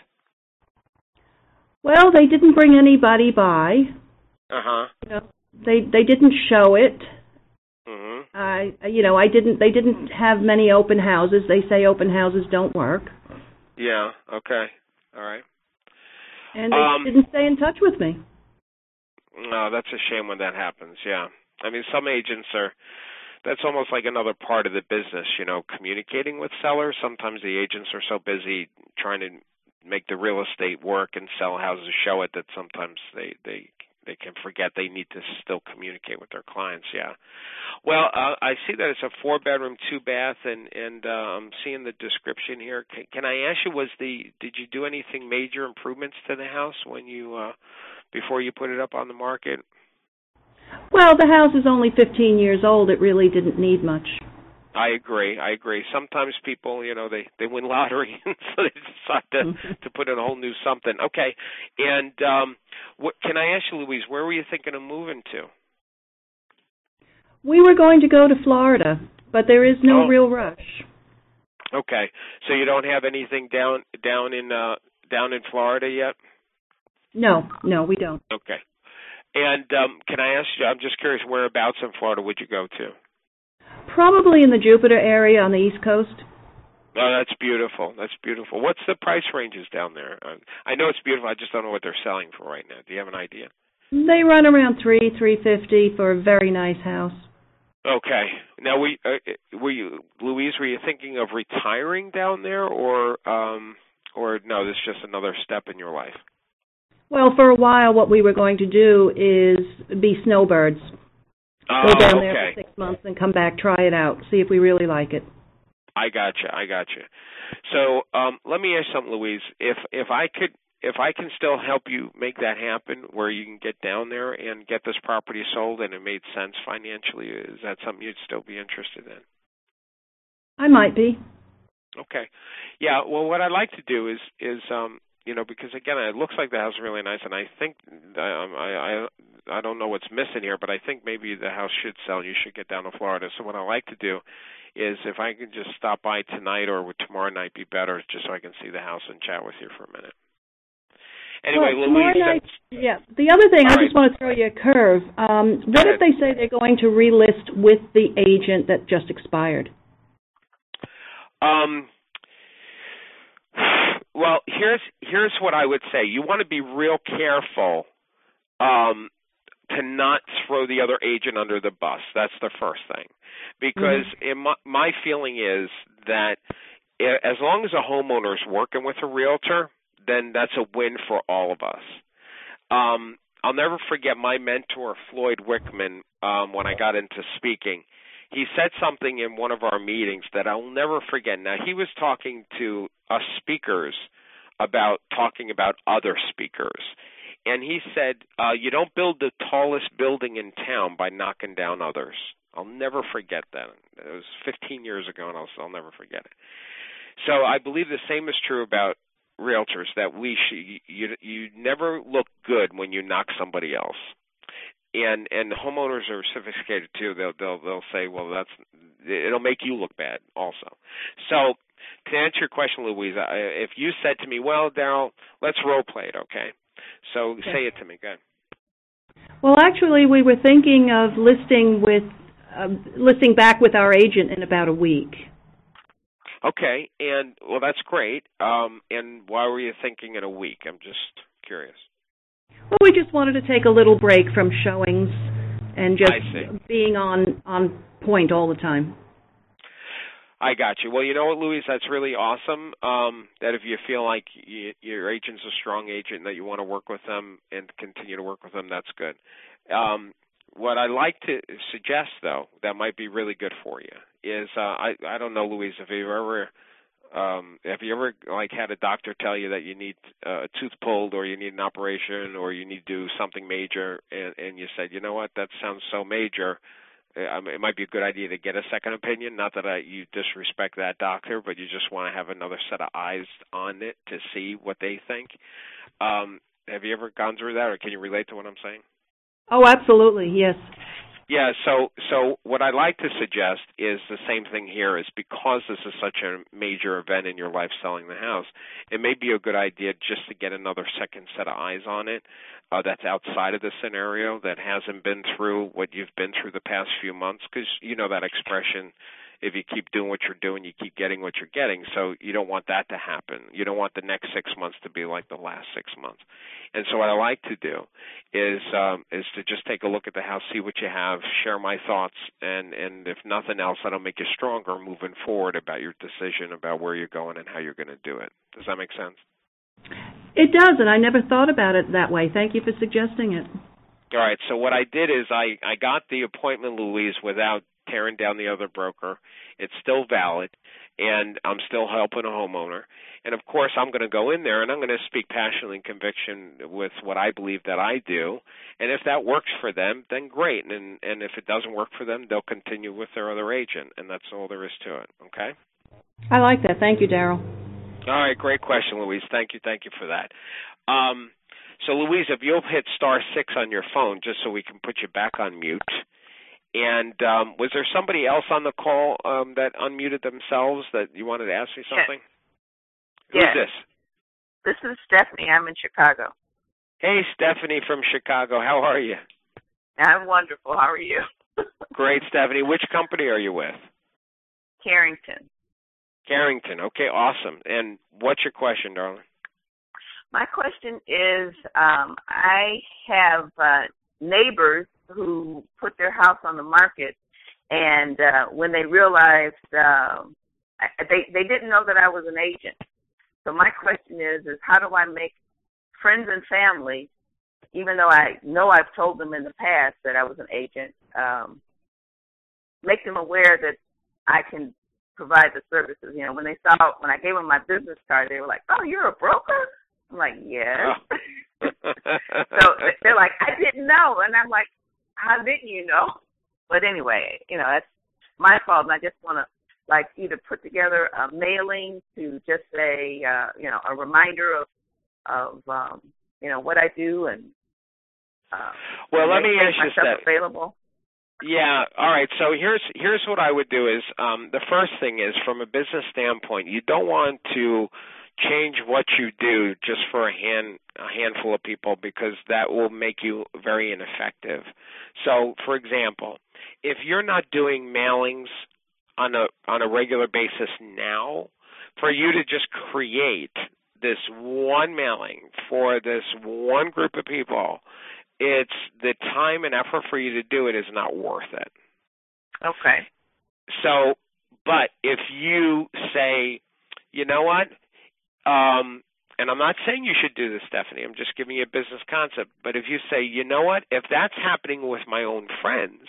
Speaker 3: Well, they didn't bring anybody by.
Speaker 1: Uh huh.
Speaker 3: You know, they they didn't show it.
Speaker 1: Mhm.
Speaker 3: I you know I didn't. They didn't have many open houses. They say open houses don't work.
Speaker 1: Yeah. Okay. All right.
Speaker 3: And they
Speaker 1: um,
Speaker 3: didn't stay in touch with me.
Speaker 1: No, that's a shame when that happens. Yeah. I mean, some agents are. That's almost like another part of the business, you know, communicating with sellers. Sometimes the agents are so busy trying to make the real estate work and sell houses, show it, that sometimes they they they can forget they need to still communicate with their clients. Yeah. Well, uh, I see that it's a four bedroom, two bath, and and uh, I'm seeing the description here. Can, can I ask you, was the did you do anything major improvements to the house when you uh, before you put it up on the market?
Speaker 3: Well, the house is only fifteen years old. It really didn't need much.
Speaker 1: I agree. I agree. Sometimes people, you know, they, they win lottery, and so they decide to, to put in a whole new something. Okay. And um, what, can I ask you, Louise, where were you thinking of moving to?
Speaker 3: We were going to go to Florida, but there is no
Speaker 1: oh.
Speaker 3: real rush.
Speaker 1: Okay. So you don't have anything down down in uh, down in Florida yet?
Speaker 3: No, no, we don't.
Speaker 1: Okay. And um, can I ask you, I'm just curious, whereabouts in Florida would you go to?
Speaker 3: Probably in the Jupiter area on the East Coast.
Speaker 1: Oh, that's beautiful. That's beautiful. What's the price ranges down there? I know it's beautiful. I just don't know what they're selling for right now. Do you have an idea?
Speaker 3: They run around three, three fifty for a very nice house.
Speaker 1: Okay. Now, we uh, were you, Louise? Were you thinking of retiring down there, or um, or no? This is just another step in your life.
Speaker 3: Well, for a while, what we were going to do is be snowbirds.
Speaker 1: Oh,
Speaker 3: Go down
Speaker 1: okay.
Speaker 3: there for six months and come back, try it out, see if we really like it.
Speaker 1: I gotcha. I gotcha. So um, let me ask you something, Louise. If if I could, if I can still help you make that happen, where you can get down there and get this property sold, and it made sense financially, is that something you'd still be interested in?
Speaker 3: I might be.
Speaker 1: Okay. Yeah. Well, what I'd like to do is is um, you know, because again, it looks like the house is really nice, and I think um, I I I don't know what's missing here, but I think maybe the house should sell. You should get down to Florida. So what I like to do is, if I could just stop by tonight or would tomorrow night be better, just so I can see the house and chat with you for a minute. Anyway,
Speaker 3: well,
Speaker 1: Louise.
Speaker 3: Night, yeah. The other thing, I
Speaker 1: right.
Speaker 3: just want to throw you a curve. Um, what
Speaker 1: Go
Speaker 3: if they say they're going to relist with the agent that just expired?
Speaker 1: Um. Well, here's here's what I would say. You want to be real careful um, to not throw the other agent under the bus. That's the first thing. Because mm-hmm. in my, my feeling is that as long as a homeowner is working with a realtor, then that's a win for all of us. Um, I'll never forget my mentor, Floyd Wickman, um, when I got into speaking. He said something in one of our meetings that I'll never forget. Now, he was talking to us speakers about talking about other speakers. And he said, uh, you don't build the tallest building in town by knocking down others. I'll never forget that. It was fifteen years ago, and I'll, I'll never forget it. So I believe the same is true about realtors, that we should, you, you never look good when you knock somebody else. And and homeowners are sophisticated too. They'll they'll they'll say, well, that's it'll make you look bad also. So to answer your question, Louise, if you said to me, well, Daryl, let's role play it, okay? So okay. Say it to me. Go ahead.
Speaker 3: Well, actually, we were thinking of listing with uh, listing back with our agent in about a week.
Speaker 1: Okay, and well, that's great. Um, and why were you thinking in a week? I'm just curious.
Speaker 3: Well, we just wanted to take a little break from showings and just being on on point all the time.
Speaker 1: I got you. Well, you know what, Louise, that's really awesome. Um, that if you feel like you, your agent's a strong agent and that you want to work with them and continue to work with them, that's good. Um, what I like to suggest, though, that might be really good for you is uh, I I don't know, Louise, if you've ever um, have you ever like had a doctor tell you that you need uh, a tooth pulled or you need an operation or you need to do something major, and, and you said, you know what, that sounds so major. Um, it might be a good idea to get a second opinion. Not that I, you disrespect that doctor, but you just want to have another set of eyes on it to see what they think. Um, have you ever gone through that, or can you relate to what I'm saying?
Speaker 3: Oh, absolutely, yes.
Speaker 1: Yeah, so so what I'd like to suggest is the same thing here is because this is such a major event in your life, selling the house, it may be a good idea just to get another second set of eyes on it uh, that's outside of the scenario, that hasn't been through what you've been through the past few months, because you know that expression, if you keep doing what you're doing, you keep getting what you're getting. So you don't want that to happen. You don't want the next six months to be like the last six months. And so what I like to do is um, is to just take a look at the house, see what you have, share my thoughts, and, and if nothing else, that'll make you stronger moving forward about your decision about where you're going and how you're going to do it. Does that make sense?
Speaker 3: It does, and I never thought about it that way. Thank you for suggesting it.
Speaker 1: All right, so what I did is I, I got the appointment, Louise, without tearing down the other broker. It's still valid, and I'm still helping a homeowner. And, of course, I'm going to go in there, and I'm going to speak passionately and conviction with what I believe that I do. And if that works for them, then great. And, and if it doesn't work for them, they'll continue with their other agent, and that's all there is to it, okay?
Speaker 3: I like that. Thank you, Daryl.
Speaker 1: All right, great question, Louise. Thank you, thank you for that. Um, so, Louise, if you'll hit star six on your phone just so we can put you back on mute. And um, was there somebody else on the call um, that unmuted themselves that you wanted to ask me something?
Speaker 4: Yes.
Speaker 1: Who's this?
Speaker 4: This is Stephanie. I'm in Chicago.
Speaker 1: Hey, Stephanie from Chicago. How are you?
Speaker 4: I'm wonderful. How are you?
Speaker 1: Great, Stephanie. Which company are you with?
Speaker 4: Carrington.
Speaker 1: Carrington. Okay, awesome. And what's your question, darling?
Speaker 4: My question is, um, I have uh, neighbors who put their house on the market, and uh, when they realized, uh, they they didn't know that I was an agent. So my question is, is how do I make friends and family, even though I know I've told them in the past that I was an agent, um, make them aware that I can provide the services. You know, when they saw, when I gave them my business card, they were like, oh, you're a broker? I'm like, yes. Oh. So they're like, I didn't know. And I'm like, how didn't you know? But anyway, you know, that's my fault. And I just want to, like, either put together a mailing to just say, uh, you know, a reminder of, of um, you know, what I do and uh,
Speaker 1: well, let me ask you that.
Speaker 4: Available.
Speaker 1: Yeah. All right. So here's here's what I would do is um, the first thing is, from a business standpoint, you don't want to change what you do just for a hand a handful of people, because that will make you very ineffective. So, for example, if you're not doing mailings on a on a regular basis now, for you to just create this one mailing for this one group of people, it's the time and effort for you to do it is not worth it.
Speaker 4: Okay.
Speaker 1: So, but if you say, you know what, um, and I'm not saying you should do this, Stephanie, I'm just giving you a business concept, but if you say, you know what, if that's happening with my own friends,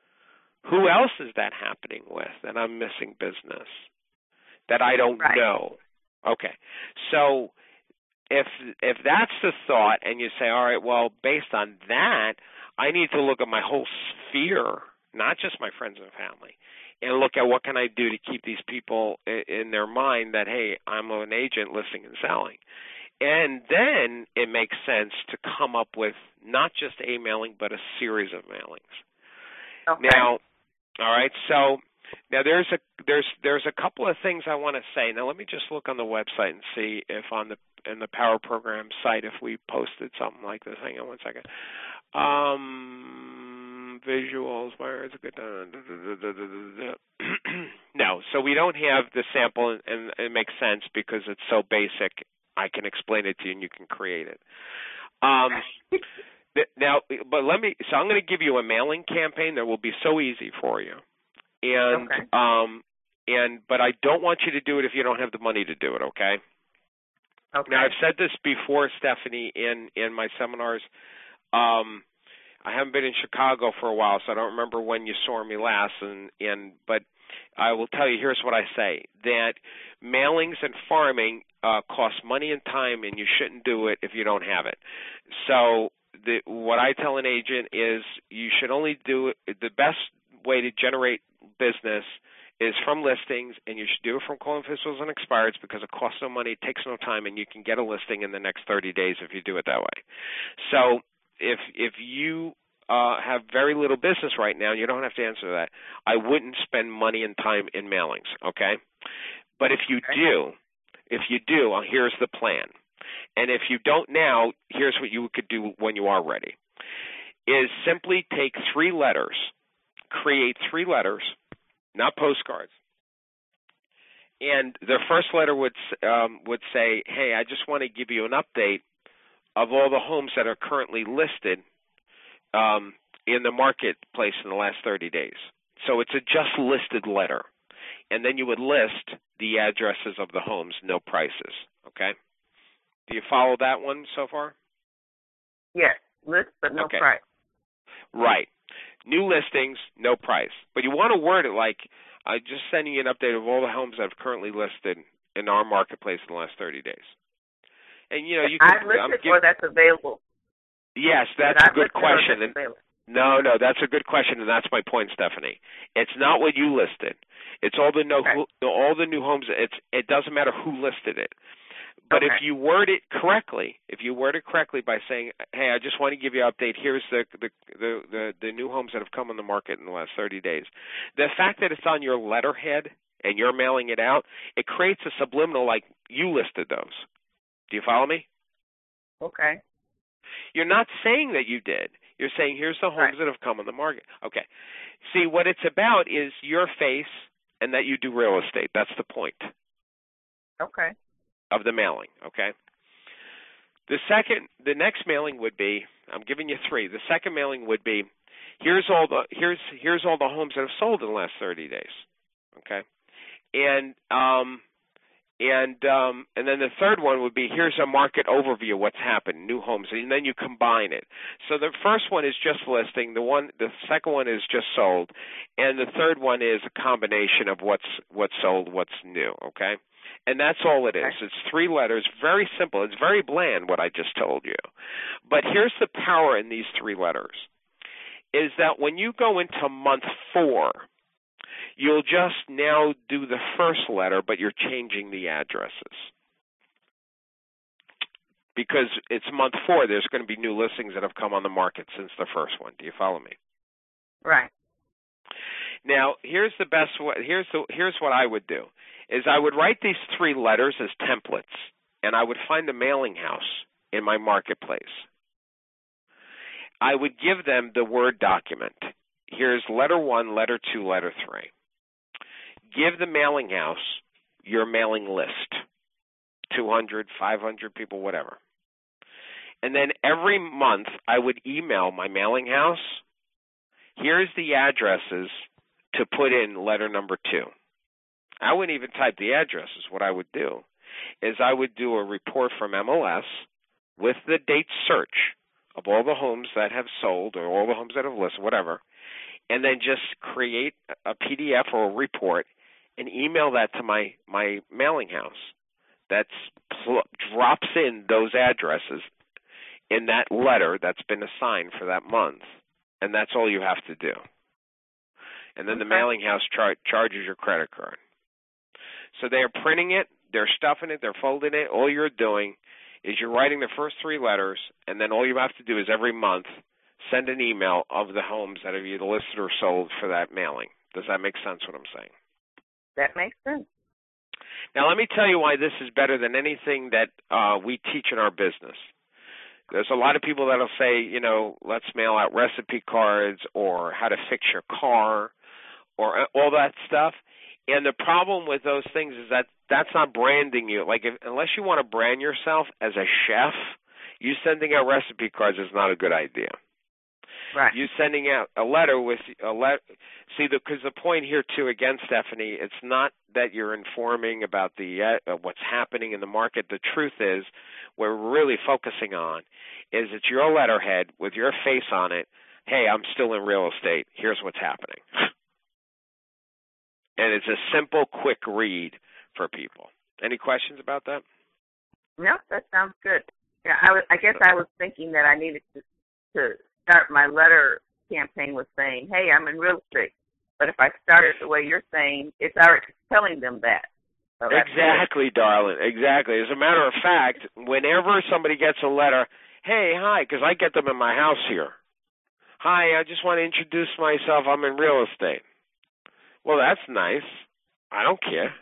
Speaker 1: who else is that happening with that I'm missing business that I don't
Speaker 4: right.
Speaker 1: know? Okay. So if if that's the thought and you say, all right, well, based on that, I need to look at my whole sphere, not just my friends and family, and look at what can I do to keep these people in their mind that, hey, I'm an agent listing and selling. And then it makes sense to come up with not just a mailing, but a series of mailings.
Speaker 4: Okay.
Speaker 1: Now, all right, so now there's a there's there's a couple of things I want to say. Now let me just look on the website and see if on the in the Power Program site if we posted something like this. Hang on one second. Um, um, visuals. Where is a good? Uh, da, da, da, da, da. No, so we don't have the sample, and, and it makes sense because it's so basic. I can explain it to you, and you can create it. Um, now, but let me. So I'm going to give you a mailing campaign that will be so easy for you, and
Speaker 4: okay.
Speaker 1: um, and but I don't want you to do it if you don't have the money to do it. Okay.
Speaker 4: Okay.
Speaker 1: Now I've said this before, Stephanie, in in my seminars. Um, I haven't been in Chicago for a while, so I don't remember when you saw me last. And, and but I will tell you, here's what I say: that mailings and farming uh, cost money and time, and you shouldn't do it if you don't have it. So the, what I tell an agent is you should only do it. The best way to generate business is from listings, and you should do it from calling officials and expireds because it costs no money, it takes no time, and you can get a listing in the next thirty days if you do it that way. So if if you uh, have very little business right now, you don't have to answer that. I wouldn't spend money and time in mailings, okay? But if you
Speaker 4: okay.
Speaker 1: do, if you do, well, here's the plan. And if you don't now, here's what you could do when you are ready, is simply take three letters, create three letters, not postcards. And the first letter would um, would say, hey, I just want to give you an update of all the homes that are currently listed um, in the marketplace in the last thirty days. So it's a just listed letter. And then you would list the addresses of the homes, no prices, okay? Do you follow that one so far?
Speaker 4: Yes, list but no
Speaker 1: okay.
Speaker 4: price.
Speaker 1: Right. New listings, no price. But you want to word it like, I'm just sending you an update of all the homes that have currently listed in our marketplace in the last thirty days. And, you know, you can...
Speaker 4: I've listed or that's available?
Speaker 1: Yes, that's a good question. And, no, no, that's a good question, and that's my point, Stephanie. It's not what you listed. It's all the no,
Speaker 4: okay.
Speaker 1: who, all the new homes. It's It doesn't matter who listed it. But
Speaker 4: okay.
Speaker 1: if you word it correctly, if you word it correctly by saying, hey, I just want to give you an update, here's the, the the the the new homes that have come on the market in the last thirty days. The fact that it's on your letterhead and you're mailing it out, it creates a subliminal like you listed those. Do you follow me?
Speaker 4: Okay.
Speaker 1: You're not saying that you did. You're saying here's the homes
Speaker 4: right.
Speaker 1: that have come on the market. Okay. See, what it's about is your face and that you do real estate. That's the point.
Speaker 4: Okay.
Speaker 1: Of the mailing, okay? The second, the next mailing would be, I'm giving you three. The second mailing would be, here's all the here's here's all the homes that have sold in the last thirty days, okay? And um and um and then the third one would be, here's a market overview of what's happened, new homes, and then you combine it. So the first one is just listing, the one the second one is just sold, and the third one is a combination of what's what's sold, what's new, okay? And that's all it is. It's three letters, very simple. It's very bland, what I just told you. But here's the power in these three letters, is that when you go into month four, you'll just now do the first letter, but you're changing the addresses. Because it's month four, there's going to be new listings that have come on the market since the first one. Do you follow me?
Speaker 4: Right.
Speaker 1: Now, here's the best way, here's the, here's what I would do. Is I would write these three letters as templates, and I would find a mailing house in my marketplace. I would give them the Word document. Here's letter one, letter two, letter three. Give the mailing house your mailing list, two hundred, five hundred people, whatever. And then every month I would email my mailing house, here's the addresses to put in letter number two. I wouldn't even type the addresses. What I would do is I would do a report from M L S with the date search of all the homes that have sold or all the homes that have listed, whatever, and then just create a P D F or a report and email that to my, my mailing house. That pl- drops in those addresses in that letter that's been assigned for that month, and that's all you have to do. And then the mailing house char- charges your credit card. So they're printing it, they're stuffing it, they're folding it. All you're doing is you're writing the first three letters, and then all you have to do is every month send an email of the homes that have either listed or sold for that mailing. Does that make sense what I'm saying?
Speaker 4: That makes sense.
Speaker 1: Now let me tell you why this is better than anything that uh, we teach in our business. There's a lot of people that'll say, you know, let's mail out recipe cards or how to fix your car or all that stuff. And the problem with those things is that that's not branding you. Like, if, unless you want to brand yourself as a chef, you sending out recipe cards is not a good idea.
Speaker 4: Right.
Speaker 1: You sending out a letter with a let. See, because the, the point here too, again, Stephanie, it's not that you're informing about the uh, what's happening in the market. The truth is, what we're really focusing on is it's your letterhead with your face on it. Hey, I'm still in real estate. Here's what's happening. And it's a simple, quick read for people. Any questions about that?
Speaker 4: No, that sounds good. Yeah, I was. I guess I was thinking that I needed to to start my letter campaign with saying, "Hey, I'm in real estate." But if I start it the way you're saying, it's already telling them that. So
Speaker 1: exactly, good. Darling. Exactly. As a matter of fact, whenever somebody gets a letter, hey, hi, because I get them in my house here. Hi, I just want to introduce myself. I'm in real estate. Well, that's nice. I don't care.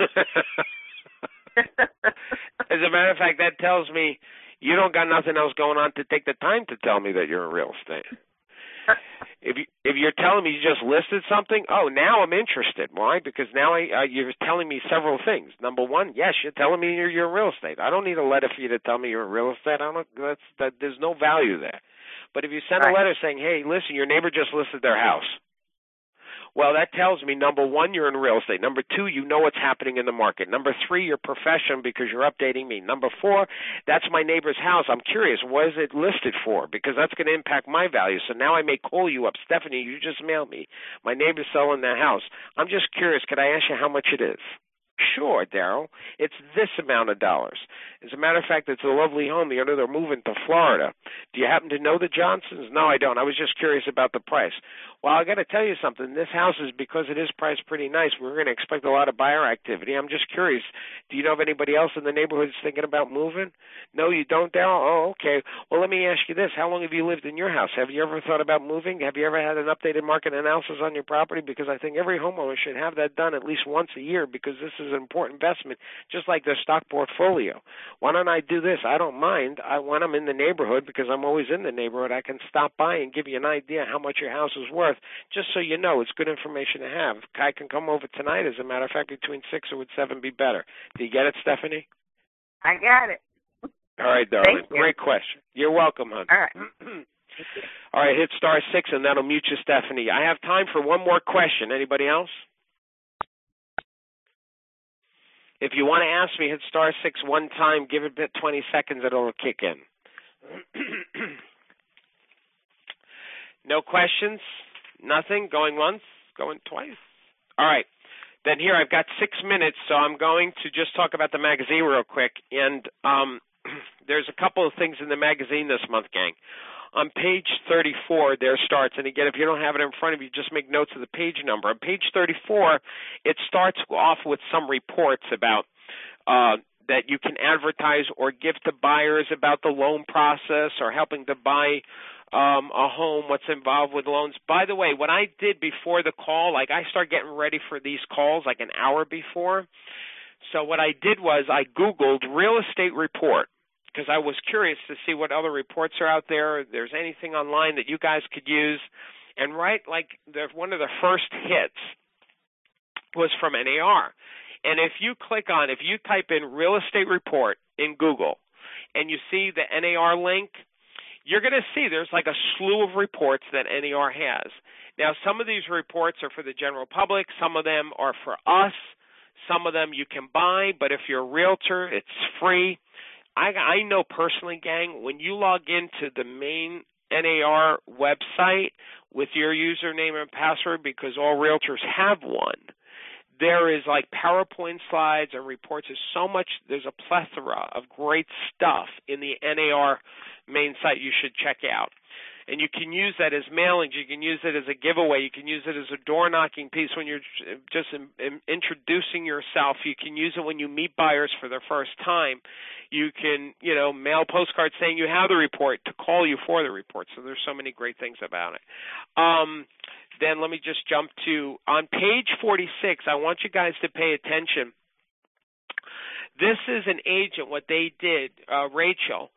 Speaker 1: As a matter of fact, that tells me you don't got nothing else going on to take the time to tell me that you're in real estate. If you if you're telling me you just listed something, oh, now I'm interested. Why? Because now I, uh, you're telling me several things. Number one, yes, you're telling me you're, you're in real estate. I don't need a letter for you to tell me you're in real estate. I don't. That's that. There's no value there. But if you send
Speaker 4: right.
Speaker 1: a letter saying, hey, listen, your neighbor just listed their house. Well, that tells me, number one, you're in real estate. Number two, you know what's happening in the market. Number three, you're professional because you're updating me. Number four, that's my neighbor's house. I'm curious, what is it listed for? Because that's going to impact my value. So now I may call you up. Stephanie, you just mailed me. My neighbor's selling their house. I'm just curious, could I ask you how much it is? Sure, Daryl. It's this amount of dollars. As a matter of fact, it's a lovely home. The other, they're moving to Florida. Do you happen to know the Johnsons? No, I don't. I was just curious about the price. Well, I got to tell you something. This house is, because it is priced pretty nice, we're going to expect a lot of buyer activity. I'm just curious. Do you know of anybody else in the neighborhood that's thinking about moving? No, you don't, Daryl? Oh, okay. Well, let me ask you this. How long have you lived in your house? Have you ever thought about moving? Have you ever had an updated market analysis on your property? Because I think every homeowner should have that done at least once a year, because this is an important investment, just like their stock portfolio. Why don't I do this? I don't mind. I, when I'm in the neighborhood, because I'm always in the neighborhood, I can stop by and give you an idea how much your house is worth, just so you know. It's good information to have. I can come over tonight. As a matter of fact, between six or would seven be better. Do you get it, Stephanie?
Speaker 4: I got it.
Speaker 1: All right, darling.
Speaker 4: Thank you.
Speaker 1: Great question. You're welcome, hon.
Speaker 4: All right.
Speaker 1: All right, hit star six, and that'll mute you, Stephanie. I have time for one more question. Anybody else? If you want to ask me, hit star six one time. Give it twenty seconds, it'll kick in. No questions? Nothing? Going once? Going twice? All right. Then here, I've got six minutes, so I'm going to just talk about the magazine real quick. And um, there's a couple of things in the magazine this month, gang. On page thirty-four, there starts, and again, if you don't have it in front of you, just make notes of the page number. On page thirty-four, it starts off with some reports about uh, that you can advertise or give to buyers about the loan process or helping to buy um, a home, what's involved with loans. By the way, what I did before the call, like I start getting ready for these calls like an hour before. So what I did was I Googled real estate report, because I was curious to see what other reports are out there, if there's anything online that you guys could use. And right, like the, one of the first hits was from N A R. And if you click on, if you type in real estate report in Google and you see the N A R link, you're going to see there's like a slew of reports that N A R has. Now, some of these reports are for the general public. Some of them are for us. Some of them you can buy, but if you're a realtor, it's free. I, I know personally, gang, when you log into the main N A R website with your username and password, because all realtors have one, there is like PowerPoint slides and reports. There's so much, there's a plethora of great stuff in the N A R main site you should check out. And you can use that as mailings. You can use it as a giveaway. You can use it as a door-knocking piece when you're just in, in, introducing yourself. You can use it when you meet buyers for the first time. You can, you know, mail postcards saying you have the report to call you for the report. So there's so many great things about it. Um, then let me just jump to, on page forty-six, I want you guys to pay attention. This is an agent, what they did, uh, Rachel,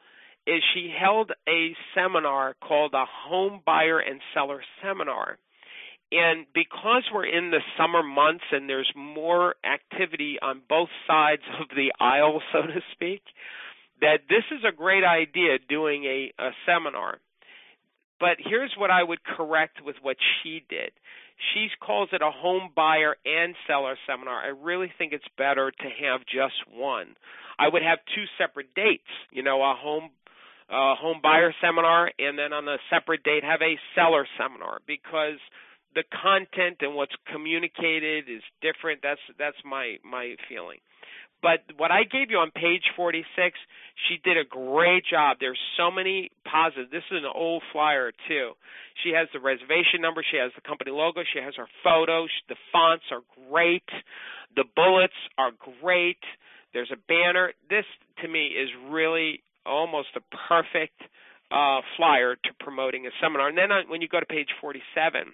Speaker 1: is she held a seminar called a Home Buyer and Seller Seminar. And because we're in the summer months and there's more activity on both sides of the aisle, so to speak, that this is a great idea, doing a, a seminar. But here's what I would correct with what she did. She calls it a home buyer and seller seminar. I really think it's better to have just one. I would have two separate dates, you know, a home uh, home buyer seminar, and then on a separate date have a seller seminar, because the content and what's communicated is different. That's that's my my feeling. But what I gave you on page forty-six, she did a great job. There's so many positives. This is an old flyer, too. She has the reservation number. She has the company logo. She has her photos. The fonts are great. The bullets are great. There's a banner. This, to me, is really almost a perfect uh, flyer to promoting a seminar. And then on, when you go to page forty-seven,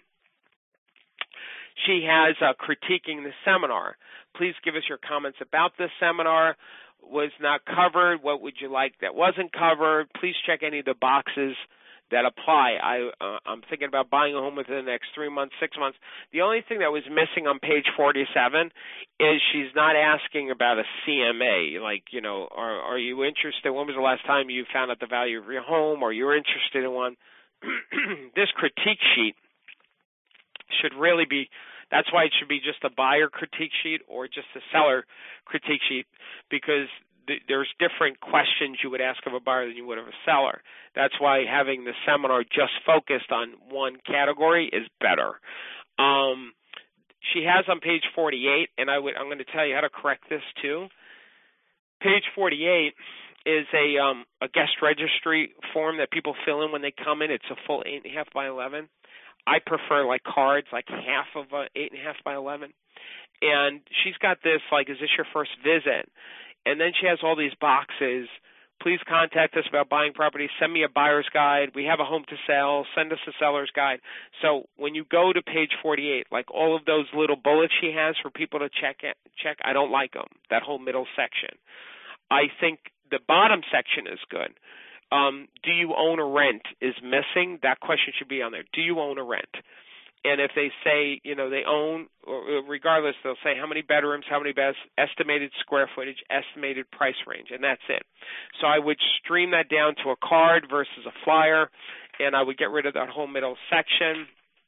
Speaker 1: she has uh, critiquing the seminar. Please give us your comments about this seminar. Was not covered. What would you like that wasn't covered? Please check any of the boxes that apply. I, uh, I'm thinking about buying a home within the next three months, six months. The only thing that was missing on page forty-seven is she's not asking about a C M A. Like, you know, are, are you interested? When was the last time you found out the value of your home, or you're interested in one? This critique sheet should really be, that's why it should be just a buyer critique sheet or just a seller critique sheet, because th- there's different questions you would ask of a buyer than you would of a seller. That's why having the seminar just focused on one category is better. Um, she has on page forty-eight, and I would, I'm going to tell you how to correct this too. Page forty-eight is a um, a guest registry form that people fill in when they come in. It's a full eight and a half by eleven. I prefer like cards, like half of a eight and a half by eleven. And she's got this, like, is this your first visit? And then she has all these boxes. Please contact us about buying property. Send me a buyer's guide. We have a home to sell. Send us a seller's guide. So when you go to page forty-eight, like all of those little bullets she has for people to check, it, check, I don't like them, that whole middle section. I think the bottom section is good. Um, do you own or rent is missing. That question should be on there. Do you own or rent? And if they say, you know, they own, or regardless, they'll say how many bedrooms, how many beds, estimated square footage, estimated price range, and that's it. So I would stream that down to a card versus a flyer, and I would get rid of that whole middle section.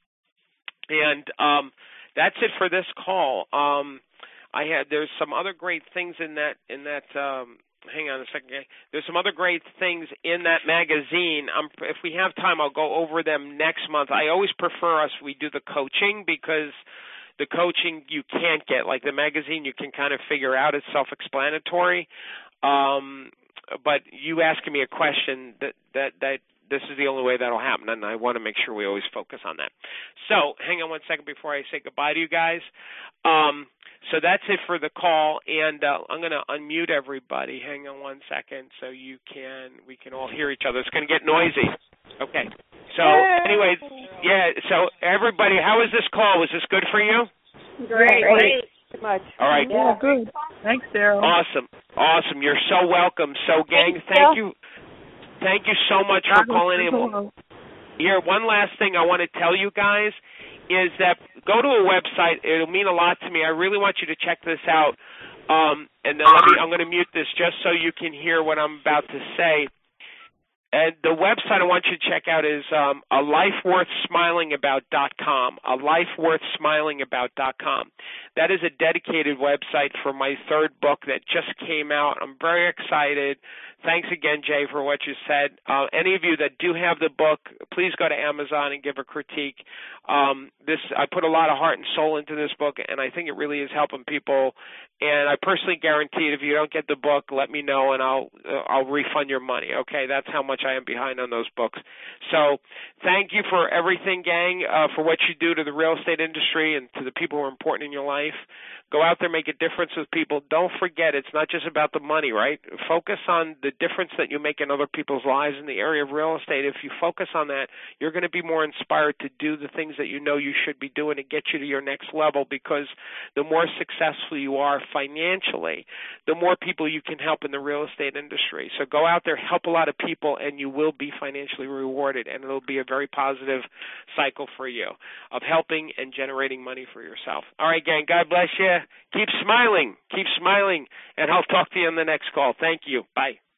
Speaker 1: And um, that's it for this call. Um, I had there's some other great things in that in that. Um, Hang on a second, okay? There's some other great things in that magazine. Um, if we have time, I'll go over them next month. I always prefer us, we do the coaching, because the coaching you can't get. Like the magazine, you can kind of figure out. It's self-explanatory. Um, but you asking me a question, that, that, that this is the only way that will happen, and I want to make sure we always focus on that. So hang on one second before I say goodbye to you guys. Um, so that's it for the call, and uh, I'm going to unmute everybody. Hang on one second so you can, we can all hear each other. It's going to get noisy. Okay. So anyways, yeah, so everybody, how was this call? Was this good for you?
Speaker 5: Great.
Speaker 4: Great.
Speaker 5: Thank you much.
Speaker 1: All right.
Speaker 5: Yeah, good. Thanks, Daryl.
Speaker 1: Awesome. Awesome. You're so welcome. So, gang, thank you. Thank you so much for calling in. Here, one last thing I want to tell you guys is that go to a website. It'll mean a lot to me. I really want you to check this out. Um, and then let me, I'm going to mute this just so you can hear what I'm about to say. And the website I want you to check out is um, a life worth smiling about dot com, a life worth smiling about dot com. That is a dedicated website for my third book that just came out. I'm very excited. Thanks again, Jay, for what you said. Uh, any of you that do have the book, please go to Amazon and give a critique. Um, this I put a lot of heart and soul into this book, and I think it really is helping people. And I personally guarantee it, if you don't get the book, let me know, and I'll uh, I'll refund your money. Okay, that's how much I am behind on those books. So thank you for everything, gang, uh, for what you do to the real estate industry and to the people who are important in your life. Go out there, make a difference with people. Don't forget, it's not just about the money, right? Focus on the the difference that you make in other people's lives in the area of real estate, if you focus on that, you're going to be more inspired to do the things that you know you should be doing to get you to your next level, because the more successful you are financially, the more people you can help in the real estate industry. So go out there, help a lot of people, and you will be financially rewarded, and it'll be a very positive cycle for you of helping and generating money for yourself. All right, gang, God bless you. Keep smiling. Keep smiling, and I'll talk to you on the next call. Thank you. Bye.